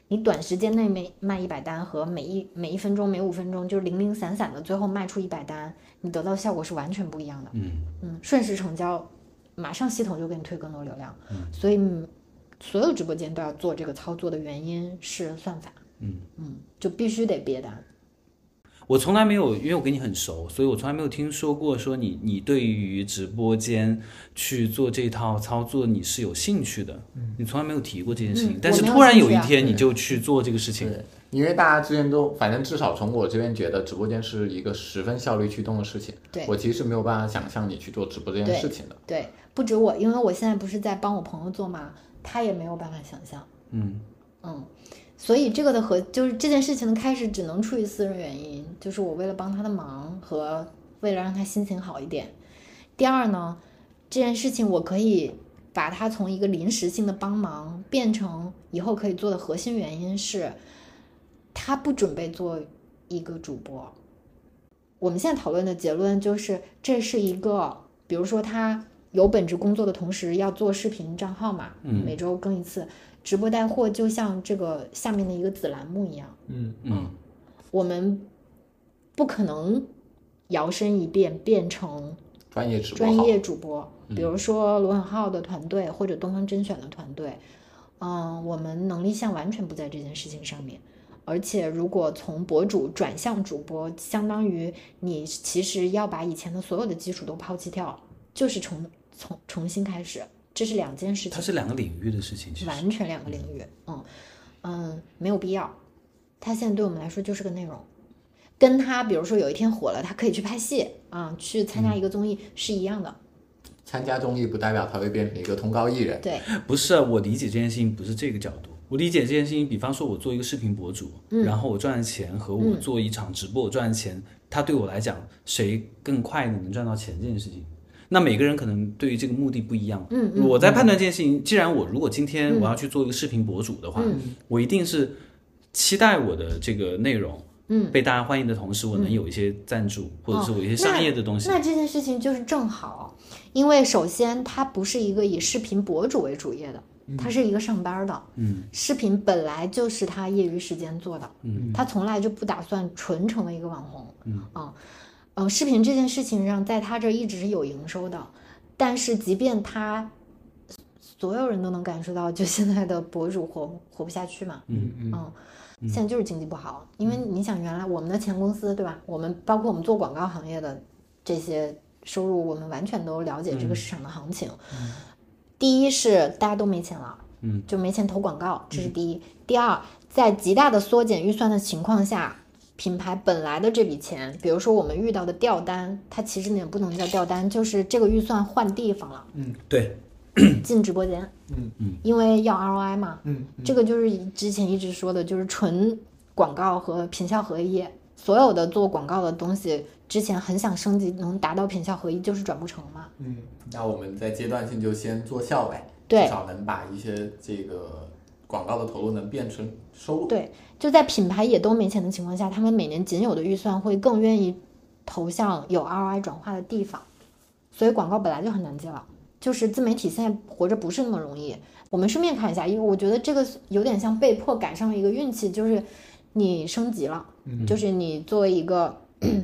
你短时间内卖100单和每一分钟每5分钟就是零零散散的最后卖出100单，你得到的效果是完全不一样的。瞬时成交，马上系统就给你推更多流量。所以所有直播间都要做这个操作的原因是算法。就必须得憋单。 我从来没有，因为我跟你很熟，所以我从来没有听说过说你对于直播间去做这套操作你是有兴趣的。你从来没有提过这件事情。但是突然有一天你就去做这个事情。 对，因为大家之前都，反正至少从我这边觉得直播间是一个十分效率驱动的事情。 对， 我其实没有办法想象你去做直播这件事情的。 对，不止我，因为我现在不是在帮我朋友做嘛，他也没有办法想象。所以这个就是这件事情的开始只能出于私人原因，就是我为了帮他的忙和为了让他心情好一点。第二呢，这件事情我可以把它从一个临时性的帮忙变成以后可以做的核心原因是，他不准备做一个主播。我们现在讨论的结论就是这是一个，比如说他有本职工作的同时要做视频账号嘛，每周更一次。直播带货就像这个下面的一个子栏目一样，我们不可能摇身一变成专业主播，比如说罗永浩的团队或者东方甄选的团队，我们能力项完全不在这件事情上面。而且如果从博主转向主播，相当于你其实要把以前的所有的基础都抛弃掉，就是重新开始。这是两件事情， 它是两个领域的事情， 完全两个领域。没有必要。它现在对我们来说就是个内容，跟他比如说有一天火了，他可以去拍戏去参加一个综艺是一样的。 参加综艺不代表他会变成一个通告艺人。 对， 不是，我理解这件事情不是这个角度。我理解这件事情，比方说我做一个视频博主，然后我赚的钱和我做一场直播我赚的钱，它对我来讲谁更快的能赚到钱这件事情。那每个人可能对于这个目的不一样。我在判断这件事情，既然我如果今天我要去做一个视频博主的话，我一定是期待我的这个内容被大家欢迎的同时，我能有一些赞助，或者是我一些商业的东西。 那这件事情就是正好，因为首先它不是一个以视频博主为主业的，他是一个上班的。视频本来就是他业余时间做的，他从来就不打算纯成为一个网红。视频这件事情上在他这一直是有营收的，但是即便他所有人都能感受到，就现在的博主活不下去嘛。现在就是经济不好，因为你想原来我们的前公司对吧，我们包括我们做广告行业的这些收入，我们完全都了解这个市场的行情。第一是大家都没钱了，就没钱投广告，这是第一。第二，在极大的缩减预算的情况下，品牌本来的这笔钱，比如说我们遇到的调单，它其实也不能叫调单，就是这个预算换地方了。 对， 进直播间。因为要 ROI 嘛。这个就是之前一直说的，就是纯广告和品效合一。所有的做广告的东西，之前很想升级，能达到品效合一，就是转不成嘛。 那我们在阶段性就先做效呗， 对， 至少能把一些这个广告的投入能变成收入。 对，就在品牌也都没钱的情况下，他们每年仅有的预算会更愿意投向有 ROI 转化的地方，所以广告本来就很难接了。就是自媒体现在活着不是那么容易。我们顺便看一下，因为我觉得这个有点像被迫赶上了一个运气，就是你升级了，就是你作为一个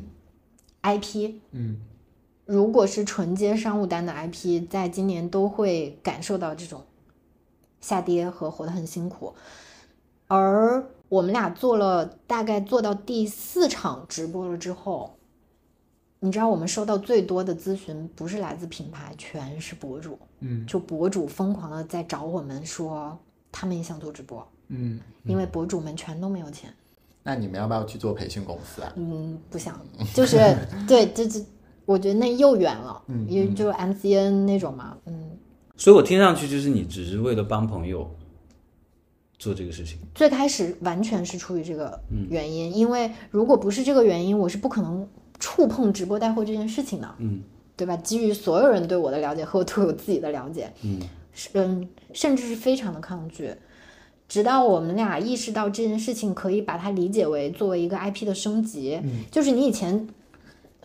IP，如果是纯接商务单的 IP， 在今年都会感受到这种下跌和活得很辛苦。而我们俩大概做到第4场直播了之后，你知道我们收到最多的咨询不是来自品牌，全是博主。就博主疯狂的在找我们说他们也想做直播。因为博主们全都没有钱。 那你们要不要去做培训公司啊？ 不想，就是对，这我觉得那又远了。因为就 MCN 那种嘛。 所以我听上去就是你只是为了帮朋友做这个事情。 最开始完全是出于这个原因，因为如果不是这个原因，我是不可能触碰直播带货这件事情的。对吧？基于所有人对我的了解和我对我自己的了解，甚至是非常的抗拒。直到我们俩意识到这件事情可以把它理解为作为一个 IP 的升级，就是你以前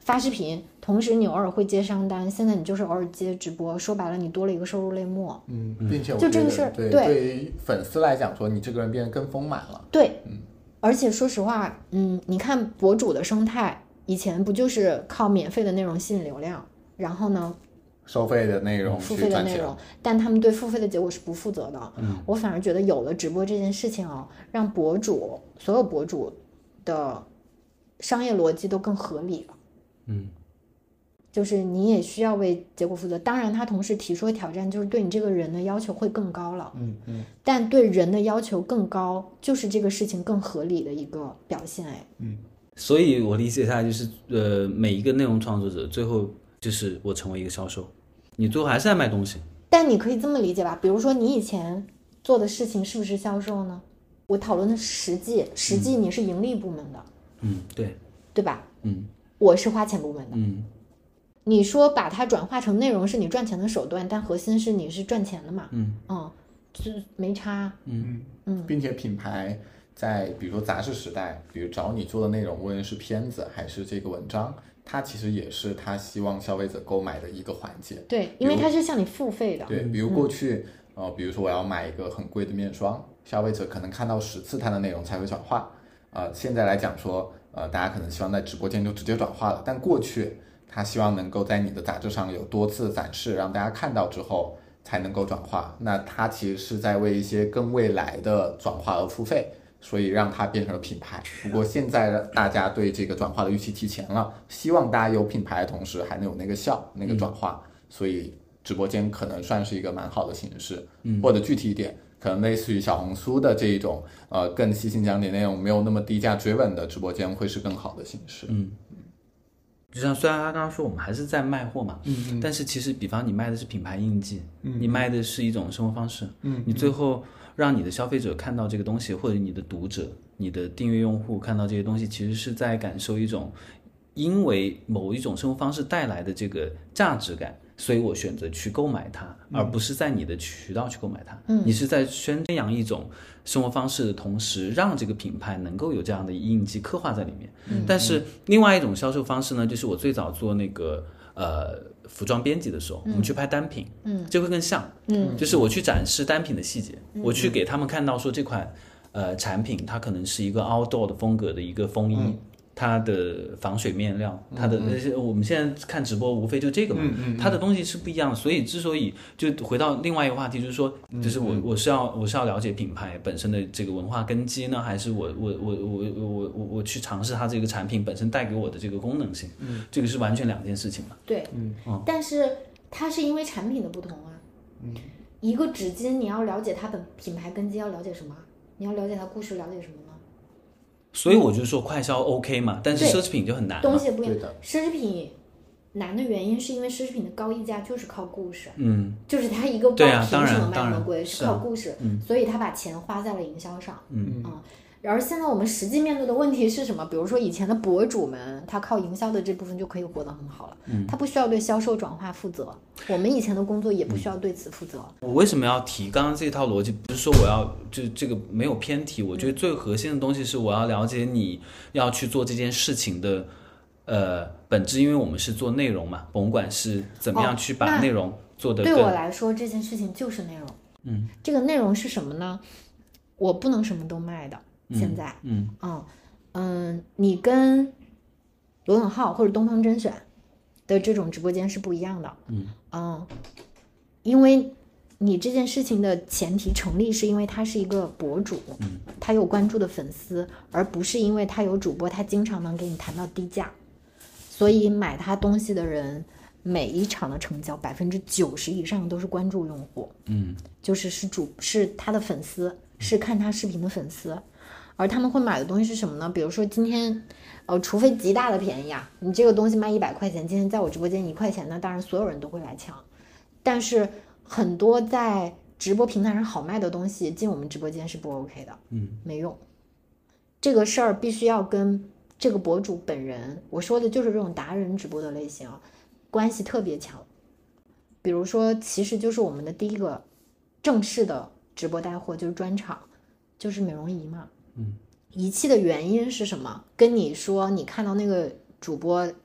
发视频，同时你偶尔会接商单，现在你就是偶尔接直播，说白了你多了一个收入类目。 并且我就这个事对于粉丝来讲说，你这个人变得更丰满了。 对，而且说实话，你看博主的生态，以前不就是靠免费的内容吸引流量，然后呢收费的内容付费的内容，但他们对付费的结果是不负责的。我反而觉得有了直播这件事情让所有博主的商业逻辑都更合理了。就是你也需要为结果负责，当然他同时提出的挑战就是对你这个人的要求会更高了。但对人的要求更高，就是这个事情更合理的一个表现。 所以我理解下来就是，每一个内容创作者最后就是我成为一个销售，你最后还是在卖东西。 但你可以这么理解吧，比如说你以前做的事情是不是销售呢？我讨论的是实际你是盈利部门的。对吧？我是花钱部门的。你说把它转化成内容是你赚钱的手段，但核心是你是赚钱的嘛。就没差。 并且品牌在比如说杂志时代，比如找你做的内容，无论是片子还是这个文章，它其实也是他希望消费者购买的一个环节。 对，因为它是向你付费的。 对，比如过去比如说我要买一个很贵的面霜，消费者可能看到10次它的内容才会转化。现在来讲说大家可能希望在直播间就直接转化了，但过去他希望能够在你的杂志上有多次展示，让大家看到之后才能够转化。那他其实是在为一些更未来的转化而付费，所以让它变成了品牌。不过现在大家对这个转化的预期提前了，希望大家有品牌的同时还能有那个那个转化，所以直播间可能算是一个蛮好的形式。或者具体一点，可能类似于小红书的这一种更细心讲解内容，没有那么低价追稳的直播间会是更好的形式。 就像虽然他刚刚说我们还是在卖货嘛，但是其实比方你卖的是品牌印记，你卖的是一种生活方式，你最后让你的消费者看到这个东西，或者你的读者、你的订阅用户看到这些东西，其实是在感受一种因为某一种生活方式带来的这个价值感，所以我选择去购买它，而不是在你的渠道去购买它。你是在宣扬一种生活方式的同时，让这个品牌能够有这样的印记刻画在里面。但是另外一种销售方式呢，就是我最早做那个服装编辑的时候，我们去拍单品，这会更像，就是我去展示单品的细节，我去给他们看到说这款产品它可能是一个 outdoor 的风格的一个风衣。它的防水面料，它的我们现在看直播无非就这个嘛，它的东西是不一样的。所以之所以就回到另外一个话题，就是说，就是我是要了解品牌本身的这个文化根基呢，还是我去尝试它这个产品本身带给我的这个功能性，这个是完全两件事情嘛。 对，但是它是因为产品的不同啊。一个纸巾你要了解它的品牌根基，要了解什么？你要了解它故事，了解什么呢？ 所以我就说快销 OK 嘛，但是奢侈品就很难。 东西不一样，奢侈品难的原因是因为奢侈品的高溢价就是靠故事，就是它一个包凭什么卖那么贵，是靠故事，所以他把钱花在了营销上，然而现在我们实际面对的问题是什么？比如说以前的博主们，他靠营销的这部分就可以活得很好了，他不需要对销售转化负责。我们以前的工作也不需要对此负责。 我为什么要提刚刚这套逻辑？不是说我要就这个没有偏题，我觉得最核心的东西是我要了解你要去做这件事情的本质，因为我们是做内容嘛，甭管是怎么样去把内容做得更。 对我来说，这件事情就是内容。这个内容是什么呢？我不能什么都卖的。现在，你跟罗永浩或者东方甄选的这种直播间是不一样的，因为你这件事情的前提成立是因为他是一个博主，他有关注的粉丝，而不是因为他有主播，他经常能给你谈到低价，所以买他东西的人每一场的成交90%以上都是关注用户，是他的粉丝，是看他视频的粉丝。而他们会买的东西是什么呢？比如说今天，除非极大的便宜啊，你这个东西卖100块钱，今天在我直播间1块钱，那当然所有人都会来抢。但是很多在直播平台上好卖的东西进我们直播间是不 OK 的，没用。这个事儿必须要跟这个博主本人，我说的就是这种达人直播的类型，关系特别强。比如说，其实就是我们的第一个正式的直播带货就是专场，就是美容仪嘛。仪器的原因是什么？跟你说你看到那个主播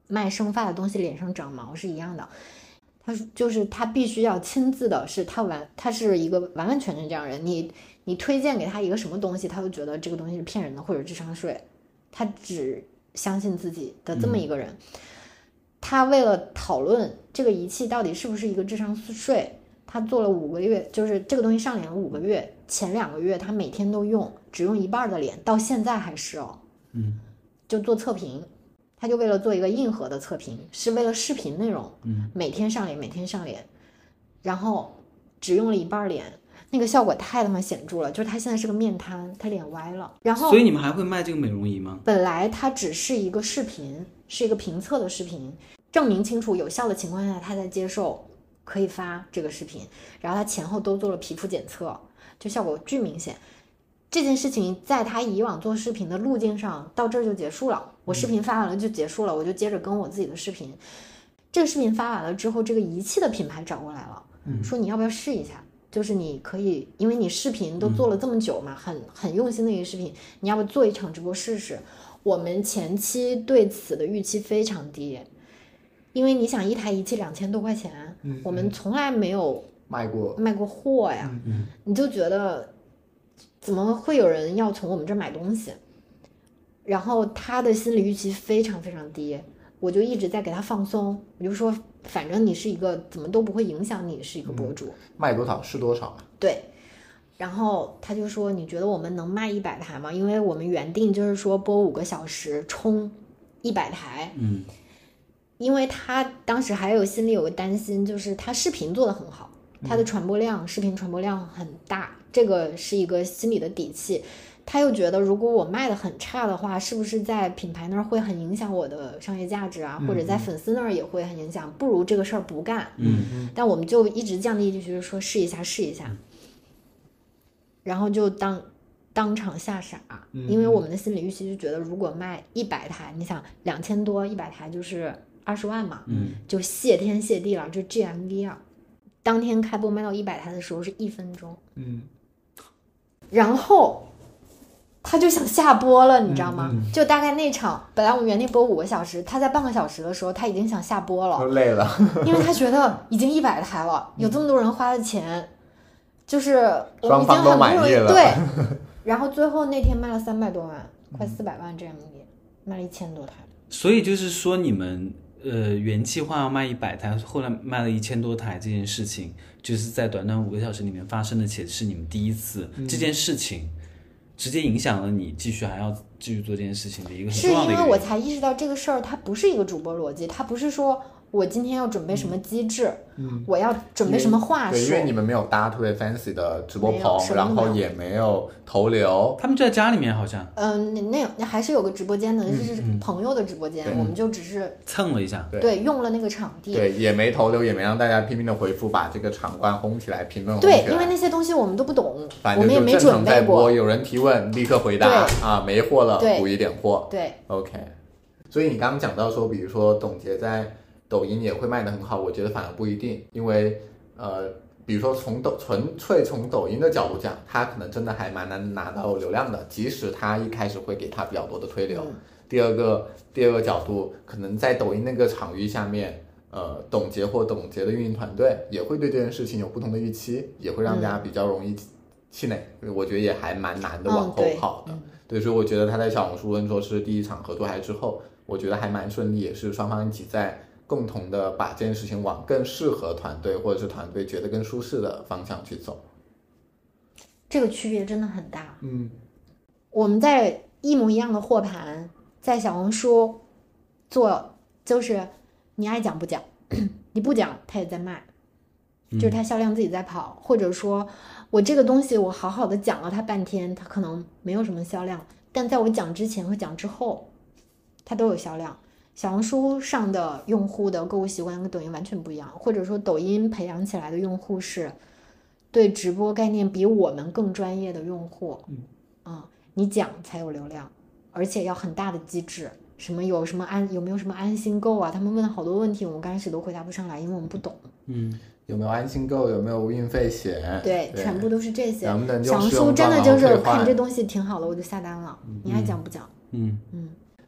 卖生发的东西脸上长毛是一样的。他必须要亲自的，他是一个完完全全这样人，你推荐给他一个什么东西，他都觉得这个东西是骗人的或者智商税，他只相信自己的这么一个人。他为了讨论这个仪器到底是不是一个智商税，他做了5个月，就是这个东西上脸了5个月，前2个月他每天都用，只用一半的脸，到现在还是就做测评。他就为了做一个硬核的测评，是为了视频内容，每天上脸，然后只用了一半脸，那个效果太他妈显著了，就是他现在是个面瘫，他脸歪了。然后， 所以你们还会卖这个美容仪吗？ 本来它只是一个视频，是一个评测的视频，证明清楚有效的情况下，他在接受可以发这个视频，然后他前后都做了皮肤检测，就效果巨明显。这件事情在他以往做视频的路径上到这儿就结束了，我视频发完了就结束了，我就接着跟我自己的视频。这个视频发完了之后，这个仪器的品牌找过来了，说你要不要试一下，就是你可以，因为你视频都做了这么久嘛，很用心的一个视频，你要不做一场直播试试。我们前期对此的预期非常低，因为你想一台仪器2000多块钱，我们从来没有卖过货呀，你就觉得怎么会有人要从我们这儿买东西？然后他的心理预期非常非常低，我就一直在给他放松，我就说反正你是一个怎么都不会影响你是一个博主， 卖多少是多少。 对，然后他就说你觉得我们能卖100台吗？因为我们原定就是说播5个小时冲100台，因为他当时还有心里有个担心，就是他视频做得很好，他的传播量，视频传播量很大，这个是一个心理的底气。他又觉得如果我卖的很差的话，是不是在品牌那儿会很影响我的商业价值啊，或者在粉丝那儿也会很影响，不如这个事儿不干。但我们就一直降低，就是说试一下，然后就当场吓傻，因为我们的心理预期就觉得如果卖100台，你想2000多100台就是20万嘛，就谢天谢地了，这 GMV 啊。当天开播卖到100台的时候是1分钟，然后他就想下播了，你知道吗？就大概那场本来我们原定播5个小时，他在半个小时的时候他已经想下播了， 都累了， 因为他觉得已经100台了，有这么多人花的钱，就是我们已经双方都很不容易， 满意了。 对。然后最后那天卖了300多万，快400万这样卖了1000多台。 所以就是说你们原计划要卖100台，后来卖了1000多台，这件事情就是在短短5个小时里面发生的，且是你们第一次，这件事情直接影响了你还要继续做这件事情的一个很重要的一个原因。 是因为我才意识到这个事儿它不是一个主播逻辑，它不是说我今天要准备什么机制，我要准备什么话术。 对，因为你们没有搭特别 fancy 的直播棚，然后也没有投流。 他们就在家里面好像。 那还是有个直播间的，是朋友的直播间，我们就只是蹭了一下， 对，用了那个场地， 对，也没投流，也没让大家拼命的回复，把这个场馆轰起来，评论对，因为那些东西我们都不懂， 反正我们也没准备过。 有人提问立刻回答啊，没货了补一点货。 对 ，OK。所以你刚刚讲到说，比如说董洁在抖音也会卖得很好，我觉得反而不一定，因为比如说纯粹从抖音的角度讲，它可能真的还蛮难拿到流量的，即使它一开始会给它比较多的推流。第二个角度，可能在抖音那个场域下面，董洁或董洁的运营团队也会对这件事情有不同的预期，也会让大家比较容易气馁，我觉得也还蛮难的往后跑的。对，所以我觉得他在小红书无论说是第一场合作还是之后，我觉得还蛮顺利，也是双方一起在共同的把这件事情往更适合团队或者是团队觉得更舒适的方向去走。 这个区别真的很大。我们在一模一样的货盘在小红书做，就是你爱讲不讲，你不讲他也在卖，就是他销量自己在跑，或者说我这个东西我好好的讲了它半天，它可能没有什么销量，但在我讲之前和讲之后它都有销量。小红书上的用户的购物习惯跟抖音完全不一样，或者说抖音培养起来的用户是对直播概念比我们更专业的用户。你讲才有流量，而且要很大的机制，有没有什么安心购啊，他们问了好多问题，我们刚开始都回答不上来，因为我们不懂。 有没有安心购，有没有运费险， 对，全部都是这些。 能不能小红书真的就是看这东西挺好的我就下单了，你爱讲不讲。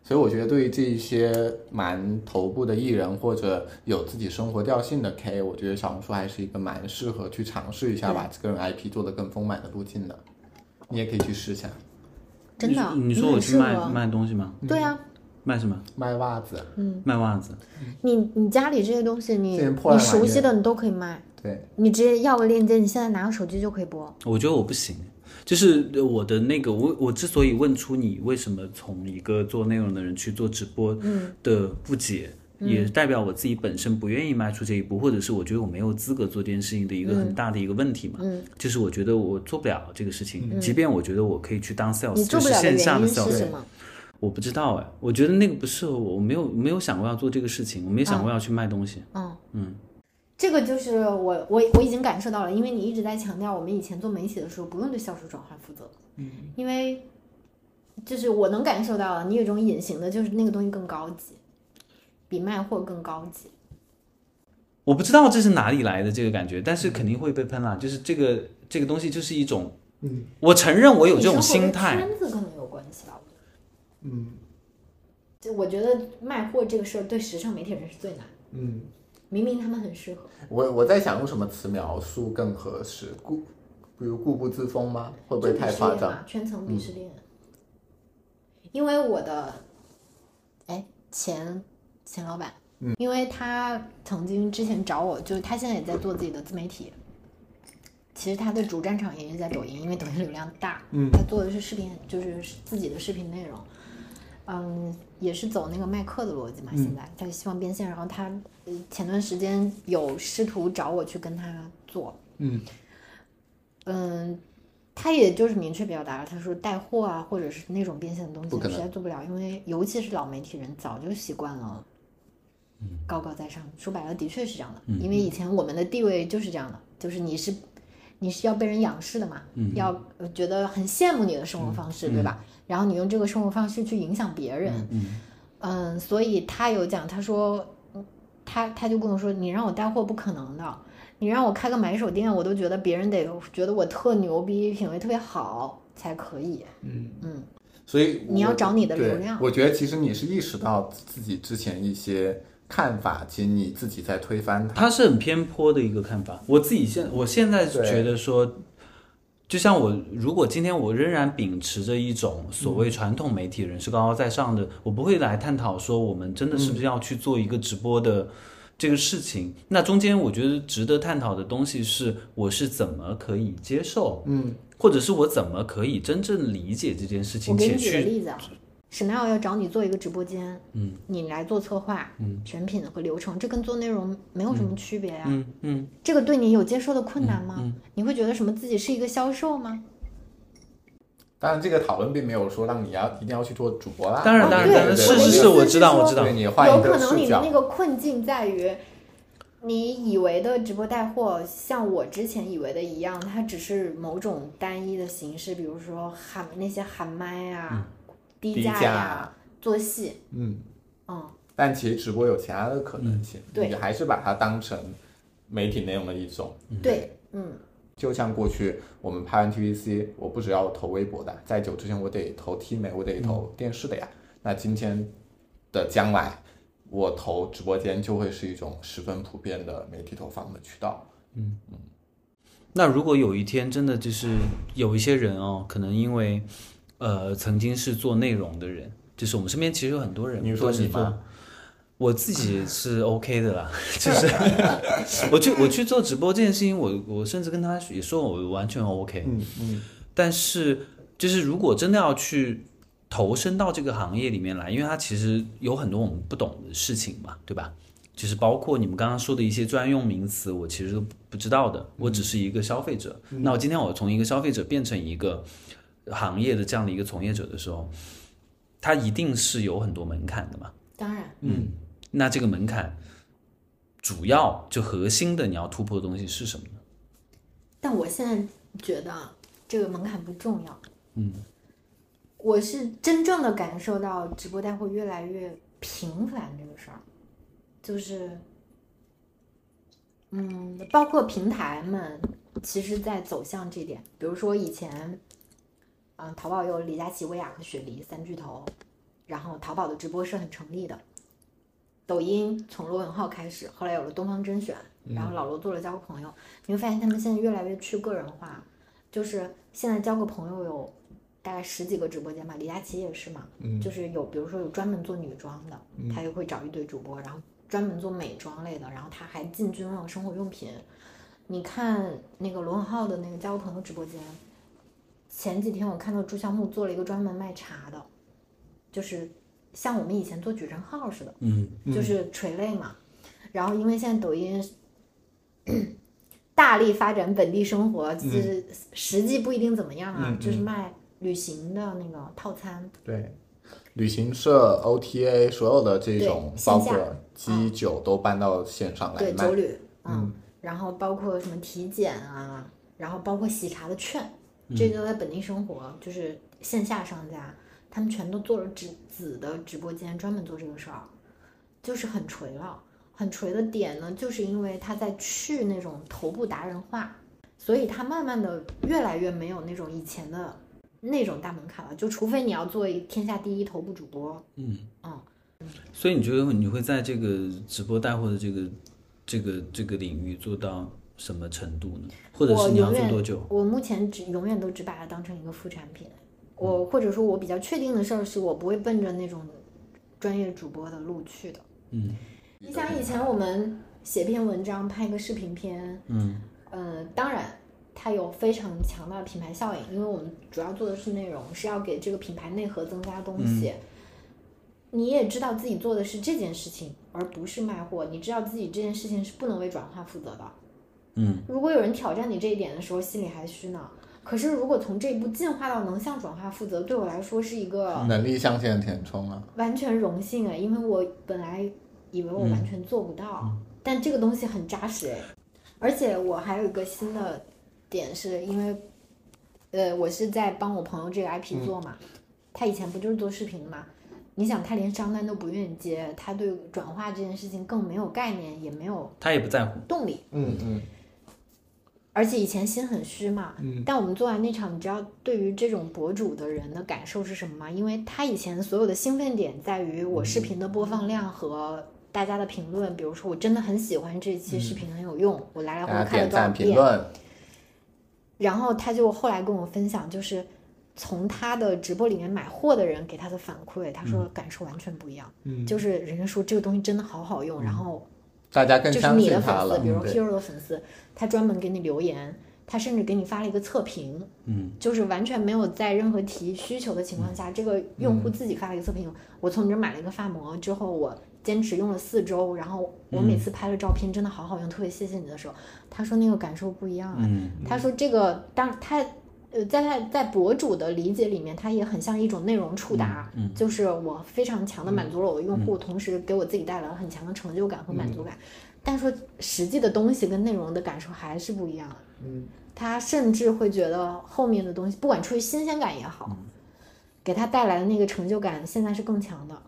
所以我觉得对于这一些蛮头部的艺人或者有自己生活调性的 K， 我觉得小红书还是一个蛮适合去尝试一下把这个人 IP 做得更丰满的路径的。你也可以去试一下。 真的？ 你说我去卖东西吗？ 对啊。 卖什么？ 卖袜子。 卖袜子。 你家里这些东西你熟悉的你都可以卖。 对， 你直接要个链接，你现在拿个手机就可以播。 我觉得我不行，就是我的那个我之所以问出你为什么从一个做内容的人去做直播的不解，也代表我自己本身不愿意迈出这一步，或者是我觉得我没有资格做这件事情的一个很大的一个问题嘛。就是我觉得我做不了这个事情，即便我觉得我可以去当 sales， 你做不了的原因是什么？ 就是线下的 sales。我不知道哎，我觉得那个不适合我，我没有想过要做这个事情，我没想过要去卖东西。 这个就是我已经感受到了，因为你一直在强调我们以前做媒体的时候不用对销售转化负责，因为就是我能感受到你有一种隐形的，就是那个东西更高级，比卖货更高级。 我不知道这是哪里来的这个感觉，但是肯定会被喷啦。就是这个东西就是一种，我承认我有这种心态。 圈子可能有关系吧。就我觉得卖货这个事儿对时尚媒体人是最难。明明他们很适合。 我在想用什么词描述更合适，比如固步自封吗？会不会太夸张？ 圈层鄙视链。因为我的前老板，因为他曾经之前找我，就是他现在也在做自己的自媒体。其实他的主战场也是在抖音，因为抖音流量大。他做的是视频，就是自己的视频内容。也是走那个卖课的逻辑嘛，现在他希望变现，然后他前段时间有试图找我去跟他做，他也就是明确表达了，他说带货啊或者是那种变现的东西实在做不了，因为尤其是老媒体人早就习惯了高高在上，说白了的确是这样的，因为以前我们的地位就是这样的，就是你是要被人仰视的嘛，要觉得很羡慕你的生活方式，对吧？然后你用这个生活方式去影响别人，所以他有讲，他说他就跟我说，你让我带货不可能的，你让我开个买手店，我都觉得别人得觉得我特牛逼，品味特别好才可以。 所以你要找你的流量。 我觉得其实你是意识到自己之前一些看法，其实你自己在推翻它。 它是很偏颇的一个看法。我现在觉得说，就像如果今天我仍然秉持着一种所谓传统媒体人是高高在上的，我不会来探讨说我们真的是不是要去做一个直播的这个事情。那中间我觉得值得探讨的东西是，我是怎么可以接受，或者是我怎么可以真正理解这件事情。 我给你举个例子啊。Chanel 要找你做一个直播间，你来做策划，选品和流程，这跟做内容没有什么区别呀。这个对你有接受的困难吗？你会觉得什么自己是一个销售吗？ 当然，这个讨论并没有说让你一定要去做主播啦。 当然，是，我知道。 你换一个视角， 有可能你的那个困境在于，你以为的直播带货，像我之前以为的一样，它只是某种单一的形式，比如说那些喊麦啊。低价呀，做戏， 但其实直播有其他的可能性， 对， 你还是把它当成媒体内容的一种， 对， 就像过去我们拍完 TVC， 我不只要投微博的，在久之前我得投 T 媒，我得投电视的呀。那今天的将来，我投直播间就会是一种十分普遍的媒体投放的渠道。 那如果有一天真的就是有一些人可能因为曾经是做内容的人，就是我们身边其实有很多人。 你说你吗？ 我自己是 OK 的啦，就是我去做直播这件事情，我甚至跟他也说我完全 OK。但是就是如果真的要去投身到这个行业里面来，因为它其实有很多我们不懂的事情嘛，对吧？就是包括你们刚刚说的一些专用名词，我其实都不知道的，我只是一个消费者。那我今天我从一个消费者变成一个行业的这样的一个从业者的时候，它一定是有很多门槛的嘛。 当然， 那这个门槛主要就核心的你要突破的东西是什么呢？ 但我现在觉得这个门槛不重要。我是真正的感受到直播带货越来越频繁这个事儿，就是包括平台们其实在走向这点。比如说以前淘宝有李佳琦、薇娅和雪梨3巨头， 然后淘宝的直播是很成立的，抖音从罗永浩开始，后来有了东方甄选，然后老罗做了交个朋友，你会发现他们现在越来越去个人化，就是现在交个朋友有大概10几个直播间吧，李佳琦也是嘛，就是有比如说有专门做女装的，他也会找一堆主播，然后专门做美妆类的，然后他还进军了生活用品。你看那个罗永浩的那个交个朋友直播间，前几天我看到朱孝木做了一个专门卖茶的，就是像我们以前做矩阵号似的，就是垂类嘛。然后因为现在抖音大力发展本地生活，其实实际不一定怎么样啊，就是卖旅行的那个套餐。 对，旅行社 OTA 所有的这种包括基酒都搬到线上来卖。 对，酒旅，然后包括什么体检啊，然后包括喜茶的券，这个在本地生活就是线下商家，他们全都做了子的直播间，专门做这个事儿，就是很垂了。很垂的点呢，就是因为他在去那种头部达人化，所以他慢慢的越来越没有那种以前的那种大门槛了，就除非你要做天下第一头部主播。 所以你觉得你会在这个直播带货的这个领域做到什么程度呢？或者是你要做多久？ 我目前永远都只把它当成一个副产品。或者说我比较确定的事儿是我不会奔着那种专业主播的路去的。你想以前我们写篇文章拍个视频片，当然它有非常强大的品牌效应，因为我们主要做的是内容，是要给这个品牌内核增加东西。你也知道自己做的是这件事情而不是卖货，你知道自己这件事情是不能为转化负责的。如果有人挑战你这一点的时候心里还虚呢，可是如果从这一步进化到能向转化负责，对我来说是一个能力向前填充啊， 完全荣幸因为我本来以为我完全做不到，但这个东西很扎实而且我还有一个新的点是因为我是在帮我朋友这个 IP 做嘛，他以前不就是做视频嘛，你想他连商单都不愿意接，他对转化这件事情更没有概念，也没有他也不在乎动力。而且以前心很虚嘛，但我们做完那场，你知道对于这种博主的人的感受是什么吗？因为他以前所有的兴奋点在于我视频的播放量和大家的评论，比如说我真的很喜欢这期视频很有用，我来回看了多少遍，然后他就后来跟我分享，就是从他的直播里面买货的人给他的反馈，他说感受完全不一样，就是人家说这个东西真的好好用，然后大家更相信他了， 就是你的粉丝，比如 Hero 的粉丝，他专门给你留言，他甚至给你发了一个测评，就是完全没有在任何提需求的情况下，这个用户自己发了一个测评，我从你这买了一个发膜之后，我坚持用了4周，然后我每次拍了照片真的好好用，特别谢谢你的时候，他说那个感受不一样他说这个当他在博主的理解里面，它也很像一种内容触达，就是我非常强的满足了我的用户，同时给我自己带来了很强的成就感和满足感。但说实际的东西跟内容的感受还是不一样的。他甚至会觉得后面的东西，不管出于新鲜感也好，给他带来的那个成就感，现在是更强的。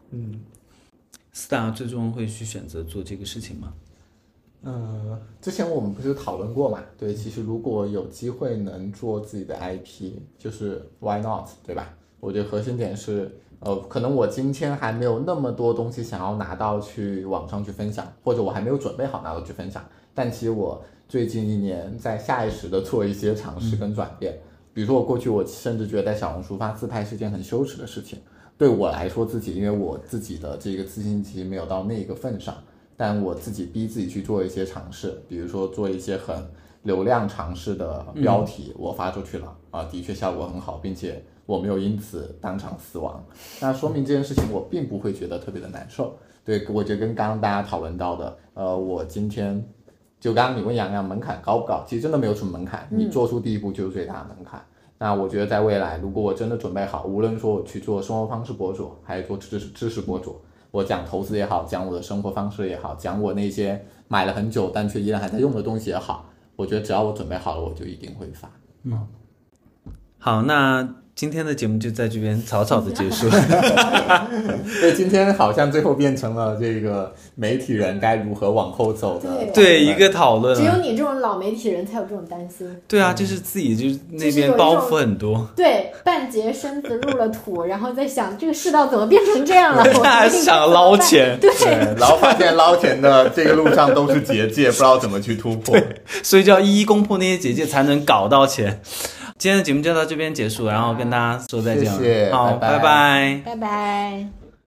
Star 最终会去选择做这个事情吗？ 之前我们不是讨论过嘛？对，其实如果有机会能做自己的 IP， 就是 why not， 对吧？我觉得核心点是，可能我今天还没有那么多东西想要拿到去网上去分享，或者我还没有准备好拿到去分享。但其实我最近1年在下意识的做一些尝试跟转变，比如说我过去我甚至觉得在小红书发自拍是件很羞耻的事情，对我来说自己，因为我自己的这个自信其实没有到那个份上。但我自己逼自己去做一些尝试，比如说做一些很流量尝试的标题，我发出去了的确效果很好，并且我没有因此当场死亡，那说明这件事情我并不会觉得特别的难受。对，我觉得跟刚刚大家讨论到的，我今天就刚刚你问洋洋门槛高不高，其实真的没有什么门槛，你做出第一步就是最大的门槛。那我觉得在未来，如果我真的准备好，无论说我去做生活方式博主，还是做知识博主，我讲投资也好，讲我的生活方式也好，讲我那些买了很久但却依然还在用的东西也好，我觉得只要我准备好了，我就一定会发。 好，那今天的节目就在这边草草的结束。 对，今天好像最后变成了这个媒体人该如何往后走的对一个讨论。 只有你这种老媒体人才有这种担心。 对啊，就是自己就是那边包袱很多。 对，半截身子入了土，然后在想这个世道怎么变成这样了？我还想捞钱。 对， 然后发现捞钱的这个路上都是结界，不知道怎么去突破。 所以就要一一攻破那些结界，才能搞到钱。今天的节目就到这边结束，然后跟大家说再见了。 谢谢， 好，拜拜， 拜拜。